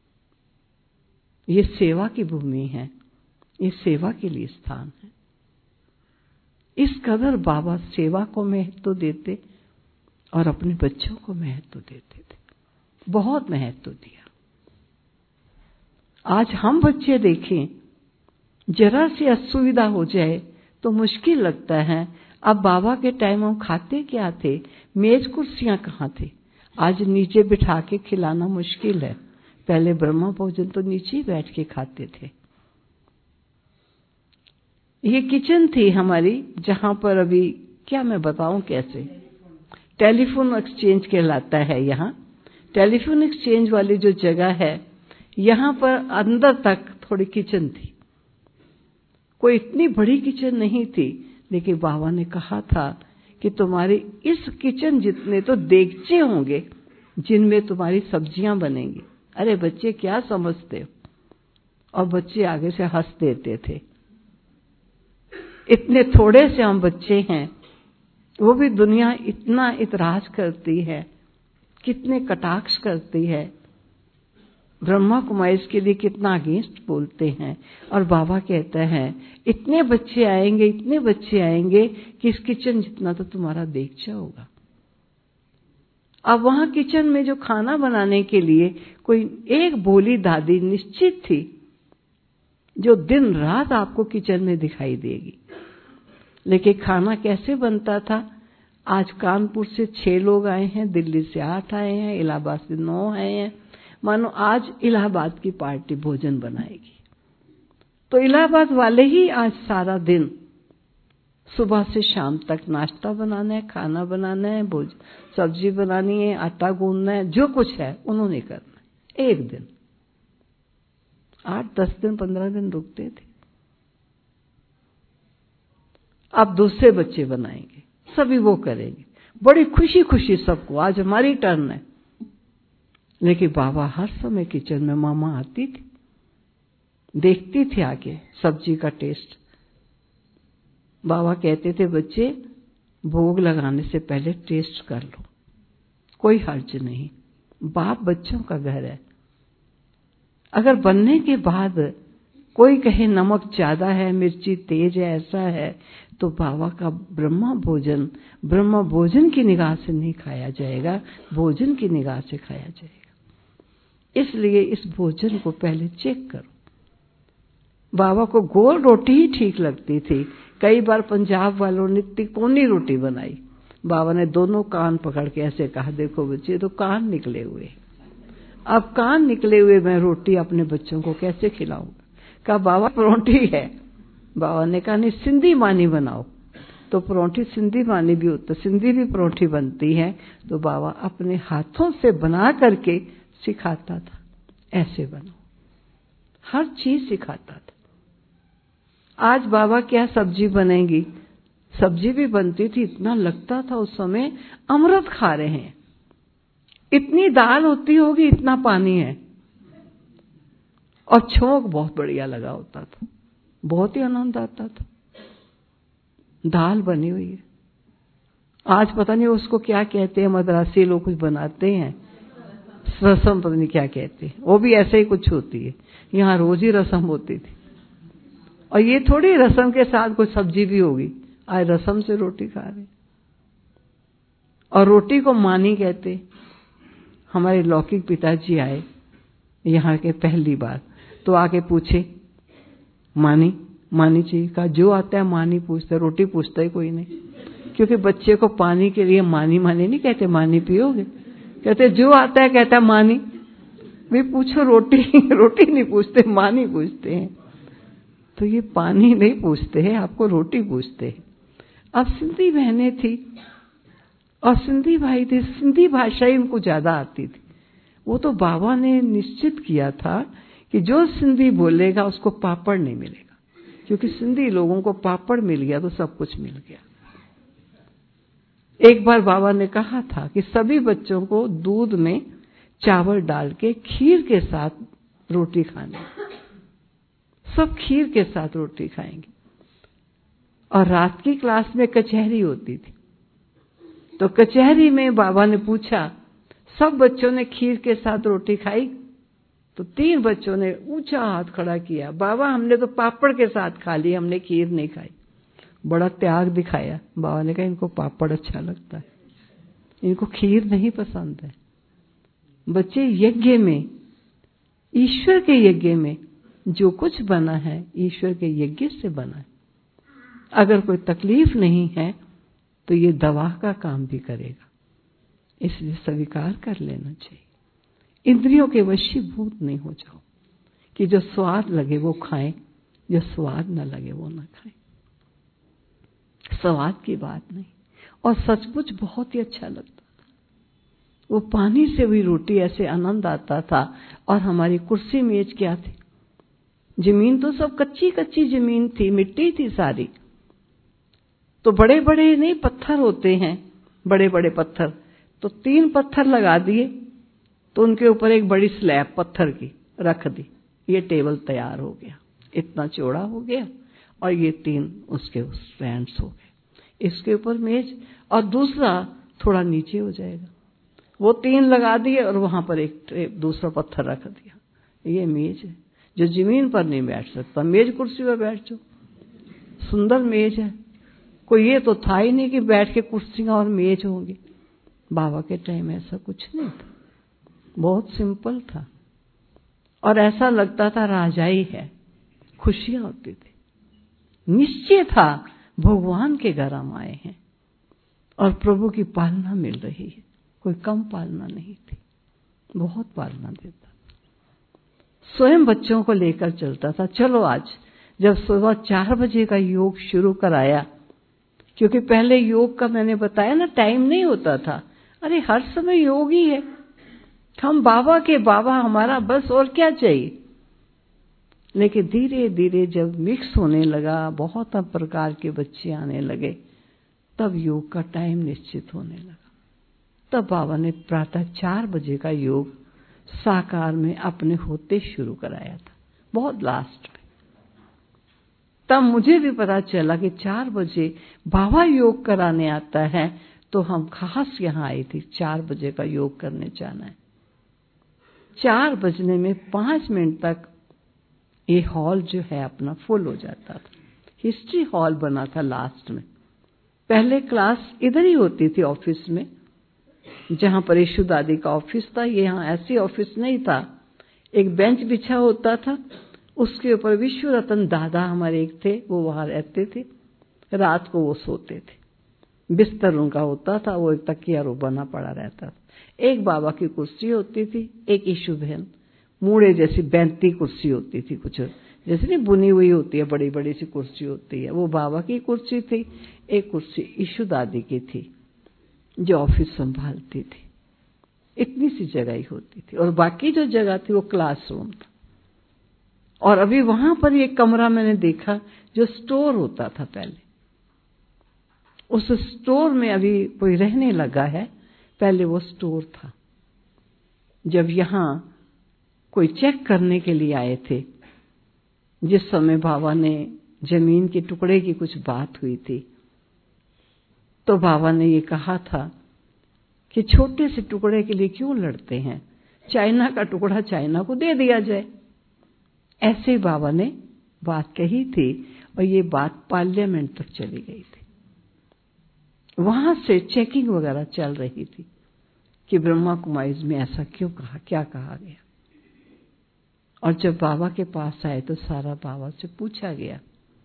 ये सेवा की भूमि है, ये सेवा के लिए स्थान है। इस कदर बाबा सेवा को महत्व देते और अपने बच्चों को महत्व देते थे, बहुत महत्व दिया। आज हम बच्चे देखें, जरा सी असुविधा हो जाए तो मुश्किल लगता है। अब बाबा के टाइम हम खाते क्या थे? मेज कुर्सियां कहाँ थे? आज नीचे बिठा के खिलाना मुश्किल है। पहले ब्रह्मा भोजन तो नीचे ही बैठ के खाते थे। ये किचन थी हमारी, जहां पर अभी क्या मैं बताऊं कैसे, टेलीफोन एक्सचेंज कहलाता है। यहाँ टेलीफोन एक्सचेंज वाली जो जगह है, यहाँ पर अंदर तक थोड़ी किचन थी। कोई इतनी बड़ी किचन नहीं थी, लेकिन बाबा ने कहा था कि तुम्हारी इस किचन जितने तो देगचे होंगे जिनमें तुम्हारी सब्जियां बनेंगी। अरे बच्चे क्या समझते हो? और बच्चे आगे से हंस देते थे। इतने थोड़े से हम बच्चे हैं, वो भी दुनिया इतना इतराज करती है, कितने कटाक्ष करती है, ब्रह्मा कुमारी इसके लिए कितना अगेंस्ट बोलते हैं। और बाबा कहते हैं, इतने बच्चे आएंगे, इतने बच्चे आएंगे कि इस किचन जितना तो तुम्हारा देगचा होगा। अब वहां किचन में जो खाना बनाने के लिए कोई एक भोली दादी निश्चित थी, जो दिन रात आपको किचन में दिखाई देगी। लेकिन खाना कैसे बनता था? आज कानपुर से 6 लोग आए हैं, दिल्ली से 8 आए हैं, इलाहाबाद से 9 आए हैं। मानो आज इलाहाबाद की पार्टी भोजन बनाएगी, तो इलाहाबाद वाले ही आज सारा दिन सुबह से शाम तक नाश्ता बनाना है, खाना बनाना है, सब्जी बनानी है, आटा गूंदना है, जो कुछ है उन्होंने करना है। एक दिन 8-10 दिन 15 दिन रुकते थे। अब दूसरे बच्चे बनाएंगे, सभी वो करेंगे, बड़ी खुशी खुशी सबको, आज हमारी टर्न है। लेकिन बाबा हर समय किचन में, मामा आती थी, देखती थी आके सब्जी का टेस्ट। बाबा कहते थे, बच्चे भोग लगाने से पहले टेस्ट कर लो, कोई हर्ज नहीं, बाप बच्चों का घर है। अगर बनने के बाद कोई कहे नमक ज्यादा है, मिर्ची तेज है, ऐसा है, तो बाबा का ब्रह्म भोजन की निगाह से नहीं खाया जाएगा, भोजन की निगाह से खाया जाएगा। इसलिए इस भोजन को पहले चेक करो। बाबा को गोल रोटी ही ठीक लगती थी। कई बार पंजाब वालों ने तिकोनी रोटी बनाई, बाबा ने दोनों कान पकड़ के ऐसे कहा, देखो बच्चे तो कान निकले हुए, अब कान निकले हुए मैं रोटी अपने बच्चों को कैसे खिलाऊंगा? कहा बाबा परोंठी है। बाबा ने कहा नहीं, सिंधी मानी बनाओ। तो परोंठी सिंधी मानी भी होता, सिंधी भी परोंठी बनती है। तो बाबा अपने हाथों से बना करके सिखाता था, ऐसे बनो, हर चीज सिखाता था। आज बाबा क्या सब्जी बनेगी, सब्जी भी बनती थी, इतना लगता था उस समय अमृत खा रहे हैं। इतनी दाल होती होगी, इतना पानी है, और छोंक बहुत बढ़िया लगा होता था, बहुत ही आनंद आता था। दाल बनी हुई है, आज पता नहीं उसको क्या कहते हैं, मद्रासी लोग कुछ बनाते हैं, रसम पता नहीं क्या कहते हैं, वो भी ऐसे ही कुछ होती है। यहाँ रोज ही रसम होती थी, और ये थोड़ी रसम के साथ कुछ सब्जी भी होगी, आज रसम से रोटी खा रहे। और रोटी को मानी कहते। हमारे लौकिक पिताजी आए यहाँ के पहली बार, तो आके पूछे, मानी चाहिए? कहा जो आता है मानी पूछते, रोटी पूछता ही कोई नहीं, क्योंकि बच्चे को पानी के लिए मानी नहीं कहते, मानी पियोगे, कहते जो आता है कहता मानी। भी पूछो रोटी नहीं पूछते, मानी पूछते हैं। तो ये पानी नहीं पूछते हैं, आपको रोटी पूछते हैं। अब सिंधी बहनें थी और सिंधी भाई थे, सिंधी भाषा ही उनको ज्यादा आती थी। वो तो बाबा ने निश्चित किया था कि जो सिंधी बोलेगा उसको पापड़ नहीं मिलेगा, क्योंकि सिंधी लोगों को पापड़ मिल गया तो सब कुछ मिल गया। एक बार बाबा ने कहा था कि सभी बच्चों को दूध में चावल डाल के खीर के साथ रोटी खानी, सब खीर के साथ रोटी खाएंगे। और रात की क्लास में कचहरी होती थी, तो कचहरी में बाबा ने पूछा, सब बच्चों ने खीर के साथ रोटी खाई? तो 3 बच्चों ने ऊंचा हाथ खड़ा किया, बाबा हमने तो पापड़ के साथ खा ली, हमने खीर नहीं खाई। बड़ा त्याग दिखाया। बाबा ने कहा इनको पापड़ अच्छा लगता है, इनको खीर नहीं पसंद है। बच्चे, यज्ञ में, ईश्वर के यज्ञ में जो कुछ बना है ईश्वर के यज्ञ से बना है। अगर कोई तकलीफ नहीं है तो ये दवा का काम भी करेगा, इसलिए स्वीकार कर लेना चाहिए। इंद्रियों के वशीभूत नहीं हो जाओ कि जो स्वाद लगे वो खाएं, जो स्वाद न लगे वो न खाएं। स्वाद की बात नहीं। और सचमुच बहुत ही अच्छा लगता था। वो पानी से हुई रोटी, ऐसे आनंद आता था। और हमारी कुर्सी मेज क्या थी, जमीन तो सब कच्ची कच्ची जमीन थी, मिट्टी थी सारी। तो बड़े बड़े नहीं पत्थर होते हैं, बड़े बड़े पत्थर, तो 3 पत्थर लगा दिए, तो उनके ऊपर एक बड़ी स्लैब पत्थर की रख दी। ये टेबल तैयार हो गया, इतना चौड़ा हो गया, और ये 3 उसके स्टैंड्स हो गए, इसके ऊपर मेज, और दूसरा थोड़ा नीचे हो जाएगा। वो 3 लगा दिए और वहां पर एक दूसरा पत्थर रख दिया। ये मेज है, जो जमीन पर नहीं बैठ सकता, मेज कुर्सी पर बैठ जाओ, सुंदर मेज है। कोई ये तो था ही नहीं कि बैठ के कुर्सियां और मेज होंगे। बाबा के टाइम ऐसा कुछ नहीं था, बहुत सिंपल था, और ऐसा लगता था राजा ही है। खुशियां होती थी, निश्चय था भगवान के घर हम आए हैं और प्रभु की पालना मिल रही है। कोई कम पालना नहीं थी, बहुत पालना देता। स्वयं बच्चों को लेकर चलता था। चलो आज जब सुबह 4 बजे का योग शुरू कराया, क्योंकि पहले योग का मैंने बताया ना टाइम नहीं होता था। अरे हर समय योग ही है, हम बाबा के बाबा, हमारा बस और क्या चाहिए। लेकिन धीरे धीरे जब मिक्स होने लगा, बहुत प्रकार के बच्चे आने लगे, तब योग का टाइम निश्चित होने लगा। तब बाबा ने प्रातः 4 बजे का योग साकार में अपने होते शुरू कराया था, बहुत लास्ट में। तब मुझे भी पता चला कि 4 बजे बाबा योग कराने आता है, तो हम खास यहाँ आई थी 4 बजे का योग करने जाना है। 4 बजने में 5 मिनट तक ये हॉल जो है अपना फुल हो जाता था। हिस्ट्री हॉल बना था लास्ट में। पहले क्लास इधर ही होती थी ऑफिस में, जहां पर यशु दादी का ऑफिस था। ये यहाँ ऐसी ऑफिस नहीं था, एक बेंच बिछा होता था, उसके ऊपर विश्व रतन दादा हमारे एक थे, वो वहां रहते थे। रात को वो सोते थे, बिस्तर उनका होता था, वो एक तकिया रो बना पड़ा रहता था। एक बाबा की कुर्सी होती थी, एक यशु बहन मूड़े जैसी बैंती कुर्सी होती थी, कुछ जैसे नहीं बुनी हुई होती है, बड़ी बड़ी सी कुर्सी होती है, वो बाबा की कुर्सी थी। एक कुर्सी यशु दादी की थी जो ऑफिस संभालती थी। इतनी सी जगह ही होती थी, और बाकी जो जगह थी वो क्लासरूम था। और अभी वहां पर एक कमरा मैंने देखा जो स्टोर होता था पहले। उस स्टोर में अभी कोई रहने लगा है, पहले वो स्टोर था। जब यहां कोई चेक करने के लिए आए थे, जिस समय बाबा ने जमीन के टुकड़े की कुछ बात हुई थी, तो बाबा ने ये कहा था कि छोटे से टुकड़े के लिए क्यों लड़ते हैं, चाइना का टुकड़ा चाइना को दे दिया जाए। ऐसे बाबा ने बात कही थी, और ये बात पार्लियामेंट तक चली गई थी। वहां से चेकिंग वगैरह चल रही थी कि ब्रह्मा कुमारीज में ऐसा क्यों कहा, क्या कहा गया। और जब बाबा के पास आए तो सारा बाबा से पूछा गया।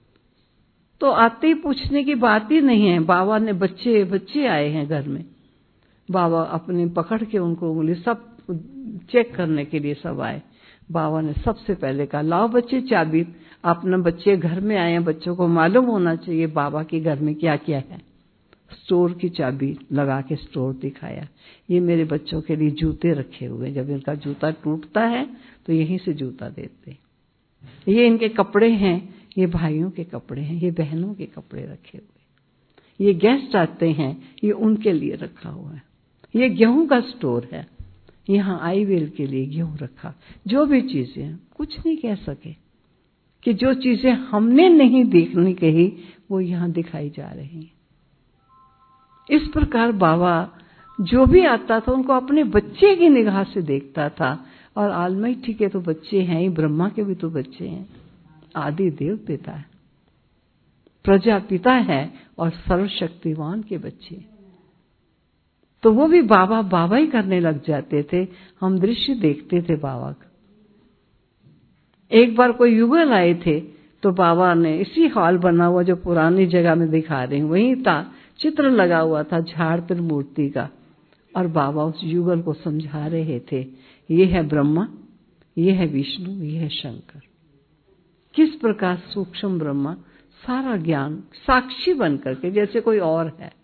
तो आते ही पूछने की बात ही नहीं है। बाबा ने बच्चे आए हैं घर में, बाबा अपने पकड़ के उनको उंगली सब चेक करने के लिए सब आए। बाबा ने सबसे पहले कहा, लाओ बच्चे चाबी, अपने बच्चे घर में आए हैं, बच्चों को मालूम होना चाहिए बाबा के घर में क्या क्या है। स्टोर की चाबी लगा के स्टोर दिखाया। ये मेरे बच्चों के लिए जूते रखे हुए, जब इनका जूता टूटता है तो यहीं से जूता देते। ये इनके कपड़े हैं, ये भाइयों के कपड़े हैं, ये बहनों के कपड़े रखे हुए। ये गेस्ट आते हैं, ये उनके लिए रखा हुआ है। ये गेहूं का स्टोर है, यहाँ आईवेल के लिए गेहूं रखा। जो भी चीजें हैं, कुछ नहीं कह सके कि जो चीजें हमने नहीं देखनी कही वो यहाँ दिखाई जा रही हैं। इस प्रकार बाबा जो भी आता था उनको अपने बच्चे की निगाह से देखता था। और आलमाइटी के तो बच्चे हैं ही, ब्रह्मा के भी तो बच्चे हैं, आदि देव पिता है, प्रजापिता है, और सर्वशक्तिवान के बच्चे। तो वो भी बाबा बाबा ही करने लग जाते थे। हम दृश्य देखते थे बाबा का। एक बार कोई युगल आए थे, तो बाबा ने इसी हॉल बना हुआ जो पुरानी जगह में दिखा रहे हैं, वहीं था, चित्र लगा हुआ था झाड़ पर मूर्ति का। और बाबा उस युगल को समझा रहे थे, ये है ब्रह्मा, ये है विष्णु, ये है शंकर। किस प्रकार सूक्ष्म ब्रह्मा सारा ज्ञान साक्षी बन करके जैसे कोई और है।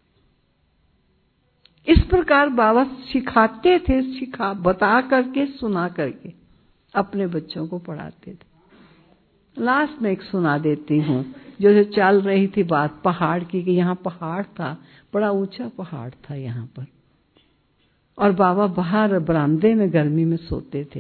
इस प्रकार बाबा सिखाते थे, बता करके, सुना करके अपने बच्चों को पढ़ाते थे। लास्ट में एक सुना देती हूँ, जो चल रही थी बात पहाड़ की, कि यहाँ पहाड़ था, बड़ा ऊंचा पहाड़ था यहाँ पर, और बाबा बाहर बरामदे में गर्मी में सोते थे।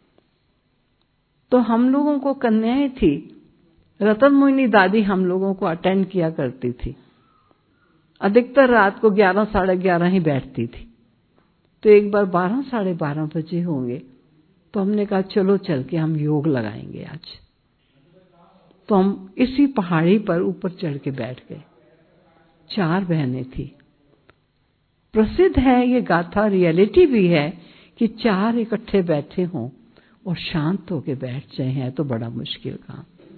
तो हम लोगों को कन्याएं थी, रतन मोहिनी दादी हम लोगों को अटेंड किया करती थी। अधिकतर रात को 11 साढ़े 11 ही बैठती थी। तो एक बार 12 साढ़े 12 बजे होंगे, तो हमने कहा चलो चल के हम योग लगाएंगे आज। तो हम इसी पहाड़ी पर ऊपर चढ़ के बैठ गए। 4 बहनें थी। प्रसिद्ध है ये गाथा, रियलिटी भी है कि 4 इकट्ठे बैठे हों और शांत होके बैठ जाए, हैं तो बड़ा मुश्किल काम।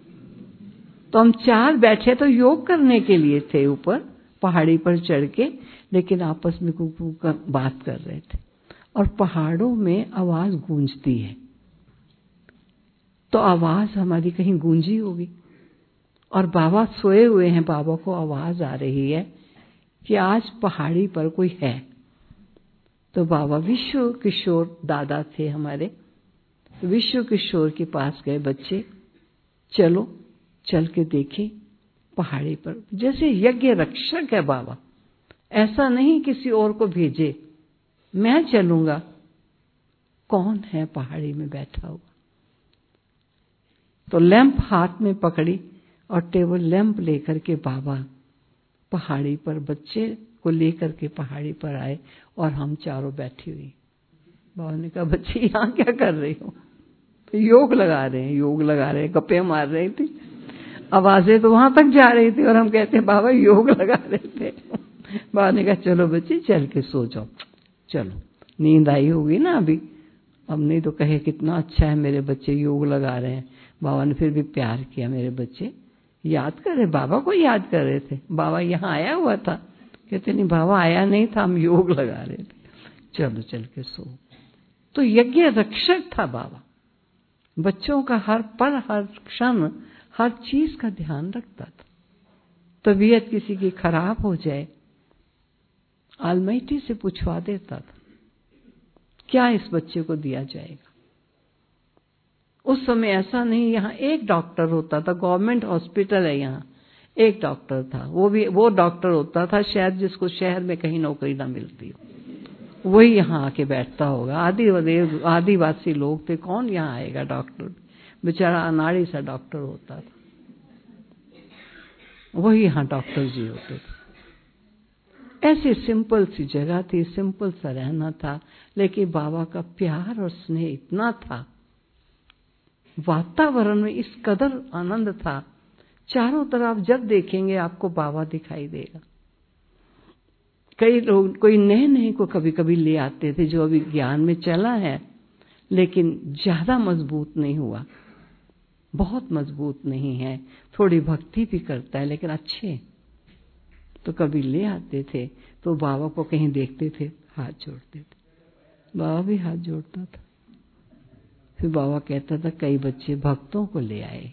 तो हम 4 बैठे तो योग करने के लिए थे ऊपर पहाड़ी पर चढ़ के, लेकिन आपस में बात कर रहे थे। और पहाड़ों में आवाज गूंजती है, तो आवाज हमारी कहीं गूंजी होगी। और बाबा सोए हुए हैं, बाबा को आवाज आ रही है कि आज पहाड़ी पर कोई है। तो बाबा विश्व किशोर दादा थे हमारे, विश्व किशोर के पास गए, बच्चे चलो चल के देखें पहाड़ी पर। जैसे यज्ञ रक्षक है बाबा, ऐसा नहीं किसी और को भेजे, मैं चलूंगा। कौन है पहाड़ी में बैठा हुआ? तो लैंप हाथ में पकड़ी और टेबल लैंप लेकर के बाबा पहाड़ी पर बच्चे को लेकर के पहाड़ी पर आए और हम चारों बैठी हुई। बाबा ने कहा बच्चे यहाँ क्या कर रही हो? तो योग लगा रहे हैं, योग लगा रहे हैं, गप्पे मार रही थी, आवाजें तो वहां तक जा रही थी और हम कहते हैं बाबा योग लगा रहे थे। बाबा ने कहा चलो बच्चे चल के सो जाओ, चलो नींद आई होगी ना अभी, अब नहीं तो कहे कितना अच्छा है मेरे बच्चे योग लगा रहे हैं। बाबा ने फिर भी प्यार किया, मेरे बच्चे याद कर रहे, बाबा को याद कर रहे थे। बाबा यहाँ आया हुआ था? कहते नहीं बाबा आया नहीं था, हम योग लगा रहे थे, चलो चल के सो। तो यज्ञ रक्षक था बाबा, बच्चों का हर पल हर क्षण हर चीज का ध्यान रखता था। तबीयत किसी की खराब हो जाए, ऑलमाइटी से पूछवा देता था क्या इस बच्चे को दिया जाएगा। उस समय ऐसा नहीं, यहाँ एक डॉक्टर होता था, गवर्नमेंट हॉस्पिटल है यहाँ, एक डॉक्टर था, वो डॉक्टर होता था शायद जिसको शहर में कहीं नौकरी ना मिलती हो, वही यहाँ आके बैठता होगा। आदिवासी लोग थे, कौन यहाँ आएगा डॉक्टर, बेचारा अनाड़ी सा डॉक्टर होता था, वही यहाँ डॉक्टर जी होते थे। ऐसी सिंपल सी जगह थी, सिंपल सा रहना था, लेकिन बाबा का प्यार और स्नेह इतना था, वातावरण में इस कदर आनंद था, चारों तरफ जब देखेंगे आपको बाबा दिखाई देगा। कई लोग कोई नए को कभी कभी ले आते थे जो अभी ज्ञान में चला है, लेकिन ज्यादा मजबूत नहीं हुआ, बहुत मजबूत नहीं है, थोड़ी भक्ति भी करता है लेकिन अच्छे, तो कभी ले आते थे तो बाबा को कहीं देखते थे हाथ जोड़ते थे, बाबा भी हाथ जोड़ता था। फिर बाबा कहता था कई बच्चे भक्तों को ले आए,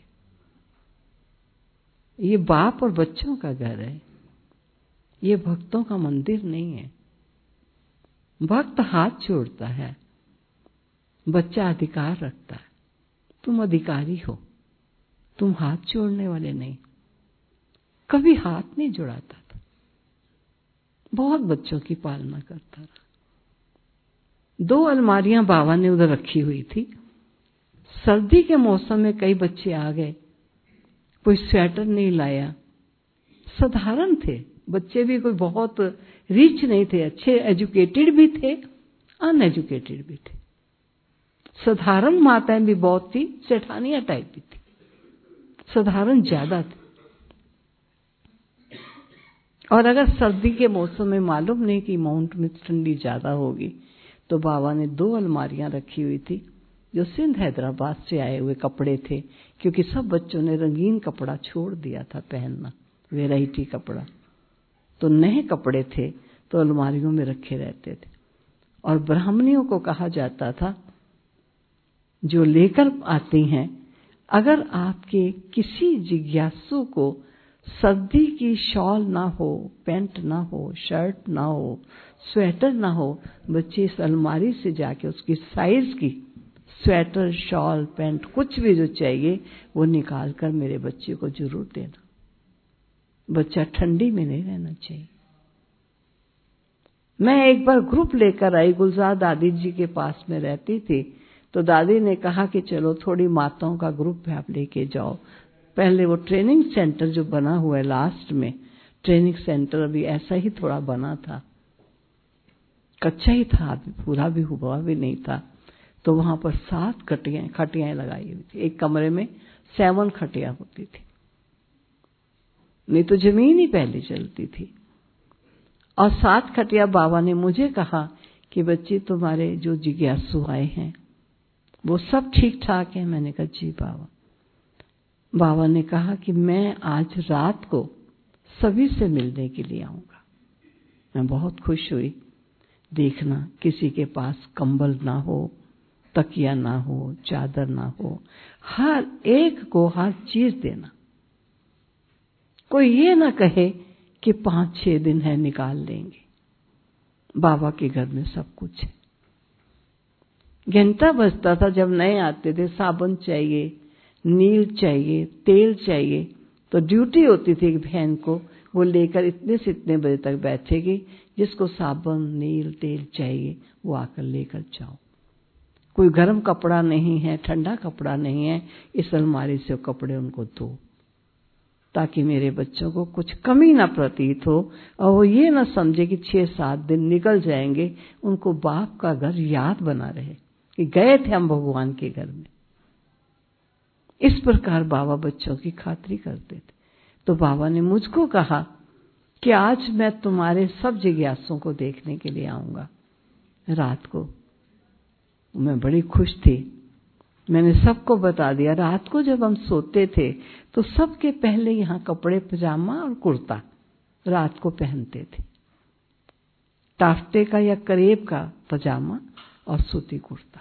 ये बाप और बच्चों का घर है, ये भक्तों का मंदिर नहीं है। भक्त हाथ जोड़ता है, बच्चा अधिकार रखता है, तुम अधिकारी हो, तुम हाथ जोड़ने वाले नहीं। कभी हाथ नहीं जुड़ाता था, बहुत बच्चों की पालना करता रहा। 2 अलमारियां बाबा ने उधर रखी हुई थी। सर्दी के मौसम में कई बच्चे आ गए, कोई स्वेटर नहीं लाया, साधारण थे बच्चे भी, कोई बहुत रिच नहीं थे, अच्छे एजुकेटेड भी थे, अनएजुकेटेड भी थे, साधारण माताएं भी बहुत थी, सेठानिया टाइप भी थी, साधारण ज्यादा थी। और अगर सर्दी के मौसम में मालूम नहीं कि माउंट में ठंडी ज्यादा होगी, तो बाबा ने 2 अलमारियां रखी हुई थी जो सिंध हैदराबाद से आए हुए कपड़े थे, क्योंकि सब बच्चों ने रंगीन कपड़ा छोड़ दिया था पहनना, वैरायटी कपड़ा, तो नए कपड़े थे तो अलमारियों में रखे रहते थे। और ब्राह्मणियों को कहा जाता था जो लेकर आती हैं, अगर आपके किसी जिज्ञासु को सर्दी की शॉल ना हो, पैंट ना हो, शर्ट ना हो, स्वेटर ना हो, बच्चे इस अलमारी से जाके उसकी साइज की स्वेटर, शॉल, पैंट, कुछ भी जो चाहिए वो निकाल कर मेरे बच्चे को जरूर देना। बच्चा ठंडी में नहीं रहना चाहिए। मैं एक बार ग्रुप लेकर आई, गुलजार दादी जी के पास में रहती थी, तो दादी ने कहा कि चलो थोड़ी माताओं का ग्रुप आप लेके जाओ। पहले वो ट्रेनिंग सेंटर जो बना हुआ है लास्ट में, ट्रेनिंग सेंटर अभी ऐसा ही थोड़ा बना था, कच्चा ही था, अभी पूरा भी हुआ भी नहीं था। तो वहां पर 7 खटियाएं लगाई हुई थी, एक कमरे में 7 खटियां होती थी, नहीं तो जमीन ही पहले चलती थी। और 7 खटिया बाबा ने मुझे कहा कि बच्ची तुम्हारे जो जिज्ञासु आए हैं वो सब ठीक ठाक है। मैंने कहा जी बाबा। बाबा ने कहा कि मैं आज रात को सभी से मिलने के लिए आऊंगा। मैं बहुत खुश हुई। देखना किसी के पास कंबल ना हो, तकिया ना हो, चादर ना हो, हर एक को हर चीज देना। कोई ये ना कहे कि 5-6 दिन है निकाल लेंगे। बाबा के घर में सब कुछ है। घंटा बजता था जब नए आते थे, साबुन चाहिए, नील चाहिए, तेल चाहिए, तो ड्यूटी होती थी एक बहन को, वो लेकर इतने से इतने बजे तक बैठेगी। जिसको साबुन, नील, तेल चाहिए वो आकर लेकर जाओ। कोई गर्म कपड़ा नहीं है, ठंडा कपड़ा नहीं है, इस अलमारी से कपड़े उनको दो, ताकि मेरे बच्चों को कुछ कमी ना प्रतीत हो और वो ये ना समझे कि 6-7 दिन निकल जाएंगे, उनको बाप का घर याद बना रहे कि गए थे हम भगवान के घर में। इस प्रकार बाबा बच्चों की खातिरी करते थे। तो बाबा ने मुझको कहा कि आज मैं तुम्हारे सब जिज्ञासों को देखने के लिए आऊंगा रात को। मैं बड़ी खुश थी। मैंने सबको बता दिया। रात को जब हम सोते थे तो सबके पहले यहाँ कपड़े पजामा और कुर्ता रात को पहनते थे। टाफ्टे का या करेब का पजामा और सूती कुर्ता,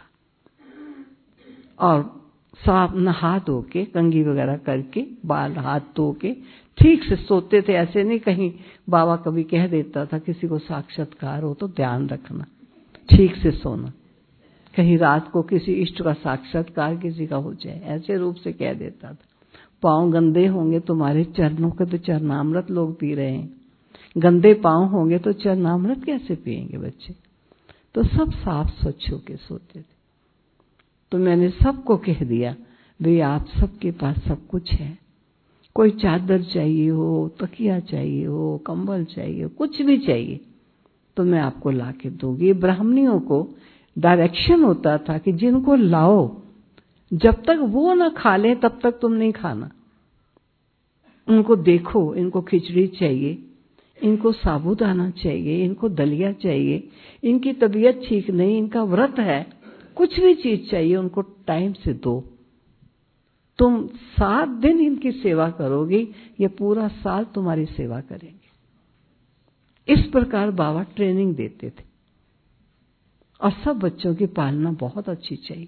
और साफ नहा धो के, कंघी वगैरह करके, बाल हाथ धो के ठीक से सोते थे। ऐसे नहीं कहीं बाबा कभी कह देता था किसी को साक्षात्कार हो तो ध्यान रखना, ठीक से सोना, कहीं रात को किसी इष्ट का साक्षात्कार किसी का हो जाए, ऐसे रूप से कह देता था। पांव गंदे होंगे तुम्हारे चरणों के तो चरणामृत लोग पी रहे हैं, गंदे पांव होंगे तो चरणामृत कैसे पिएंगे बच्चे। तो सब साफ स्वच्छ होके सोते थे। तो मैंने सबको कह दिया, भाई आप सबके पास सब कुछ है। कोई चादर चाहिए हो, तकिया चाहिए हो, कंबल चाहिए हो, कुछ भी चाहिए तो मैं आपको ला के दूंगी। ब्राह्मणियों को डायरेक्शन होता था कि जिनको लाओ, जब तक वो ना खा लें तब तक तुम नहीं खाना। उनको देखो, इनको खिचड़ी चाहिए, इनको साबूदाना चाहिए, इनको दलिया चाहिए, इनकी तबीयत ठीक नहीं, इनका व्रत है, कुछ भी चीज चाहिए उनको टाइम से दो। तुम 7 दिन इनकी सेवा करोगी, ये पूरा साल तुम्हारी सेवा करेंगे। इस प्रकार बाबा ट्रेनिंग देते थे और सब बच्चों की पालना बहुत अच्छी चाहिए।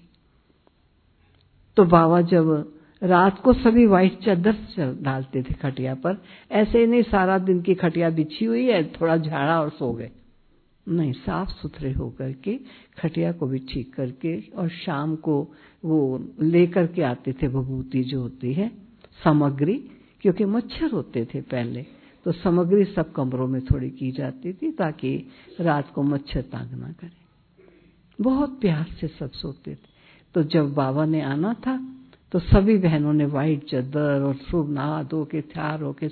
तो बाबा जब रात को सभी व्हाइट चादर डालते थे खटिया पर, ऐसे ही नहीं सारा दिन की खटिया बिछी हुई है, थोड़ा झाड़ा और सो गए, नहीं, साफ सुथरे होकर के खटिया को भी ठीक करके, और शाम को वो लेकर के आते थे विभूति जो होती है सामग्री, क्योंकि मच्छर होते थे पहले, तो सामग्री सब कमरों में थोड़ी की जाती थी ताकि रात को मच्छर तंग ना करे। बहुत प्यार से सब सोते थे। तो जब बाबा ने आना था तो सभी बहनों ने व्हाइट चादर और खूब नहा धो के तैयार होके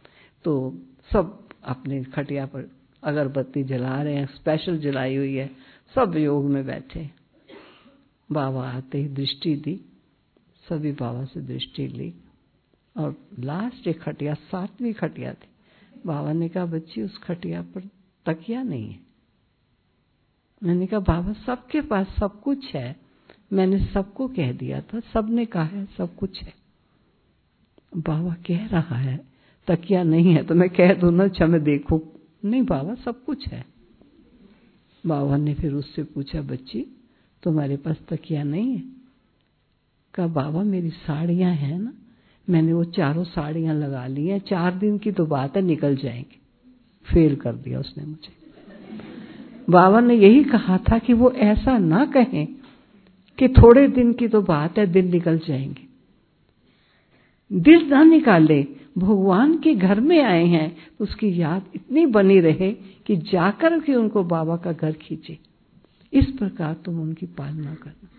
सब अपने खटिया पर अगरबत्ती जला रहे हैं, स्पेशल जलाई हुई है, सब योग में बैठे। बाबा आते ही दृष्टि दी, सभी बाबा से दृष्टि ली, और लास्ट एक खटिया 7वीं खटिया थी। बाबा ने कहा बच्ची उस खटिया पर तकिया नहीं है। मैंने कहा बाबा सबके पास सब कुछ है, मैंने सबको कह दिया था, सबने कहा है सब कुछ है। बाबा कह रहा है तकिया नहीं है, तो मैं कह दूं ना, अच्छा मैं देखूं, नहीं बाबा सब कुछ है। बाबा ने फिर उससे पूछा बच्ची तुम्हारे पास तकिया नहीं है? कहा बाबा मेरी साड़ियां हैं ना, मैंने वो 4 साड़ियां लगा ली हैं, 4 दिन की तो बात है, निकल जाएंगे। फेल कर दिया उसने मुझे। बाबा ने यही कहा था कि वो ऐसा ना कहें कि थोड़े दिन की तो बात है, दिन निकल जाएंगे। दिल ना निकाले, भगवान के घर में आए हैं तो उसकी याद इतनी बनी रहे कि जाकर के उनको बाबा का घर खींचे। इस प्रकार तुम उनकी पालना करना।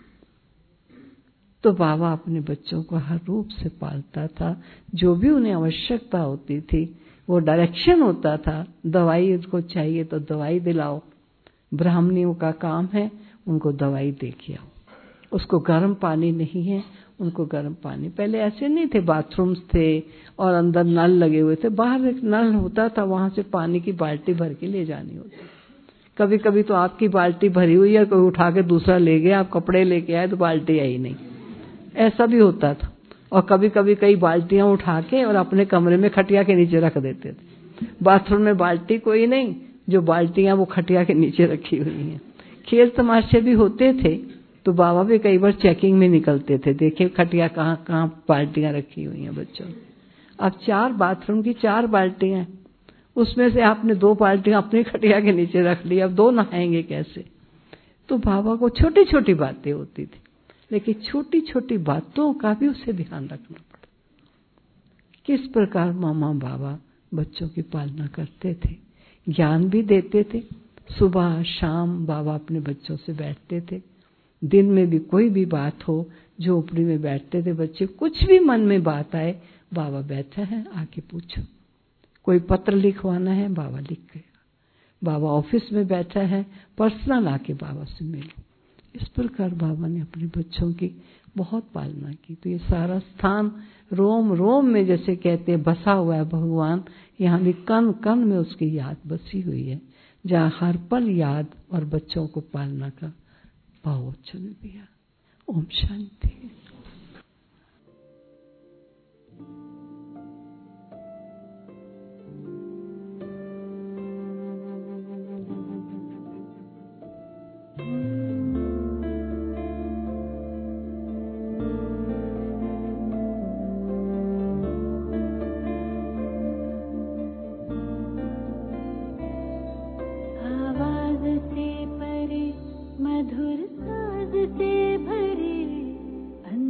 तो बाबा अपने बच्चों को हर रूप से पालता था। जो भी उन्हें आवश्यकता होती थी वो डायरेक्शन होता था। दवाई उनको चाहिए तो दवाई दिलाओ, ब्राह्मणियों का काम है उनको दवाई दे के आओ। उसको गर्म पानी नहीं है, उनको गर्म पानी, पहले ऐसे नहीं थे, बाथरूम्स थे और अंदर नल लगे हुए थे, बाहर एक नल होता था, वहां से पानी की बाल्टी भर के ले जानी होती। कभी कभी तो आपकी बाल्टी भरी हुई है, कोई उठा के दूसरा ले गया, आप कपड़े लेके आए तो बाल्टी आई नहीं, ऐसा भी होता था। और कभी कभी कई बाल्टियां उठा के और अपने कमरे में खटिया के नीचे रख देते थे। बाथरूम में बाल्टी कोई नहीं, जो बाल्टियां वो खटिया के नीचे रखी हुई हैं। खेल तमाशे भी होते थे तो बाबा भी कई बार चेकिंग में निकलते थे, देखे खटिया कहाँ कहाँ बाल्टियां रखी हुई हैं बच्चों। अब 4 बाथरूम की 4 बाल्टियां, उसमें से आपने 2 बाल्टियां अपनी खटिया के नीचे रख ली, अब 2 नहाएंगे कैसे? तो बाबा को छोटी छोटी बातें होती थी, लेकिन छोटी छोटी बातों का भी उसे ध्यान रखना पड़ा। किस प्रकार मामा बाबा बच्चों की पालना करते थे, ज्ञान भी देते थे। सुबह शाम बाबा अपने बच्चों से बैठते थे। दिन में भी कोई भी बात हो, झोपड़ी में बैठते थे बच्चे, कुछ भी मन में बात आए, बाबा बैठा है आके पूछो। कोई पत्र लिखवाना है, बाबा लिख गया। बाबा ऑफिस में बैठा है, पर्सनल आके बाबा से मिलो। इस प्रकार बाबा ने अपने बच्चों की बहुत पालना की। तो ये सारा स्थान रोम रोम में, जैसे कहते हैं, बसा हुआ है भगवान। यहाँ भी कण कण में उसकी याद बसी हुई है, जहाँ हर पल याद और बच्चों को पालना का भाव चल दिया। ओम शांति। मधुर साज से भरे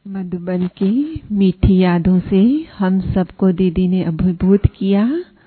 मधुबन की मीठी यादों से हम सबको दीदी ने अभिभूत किया।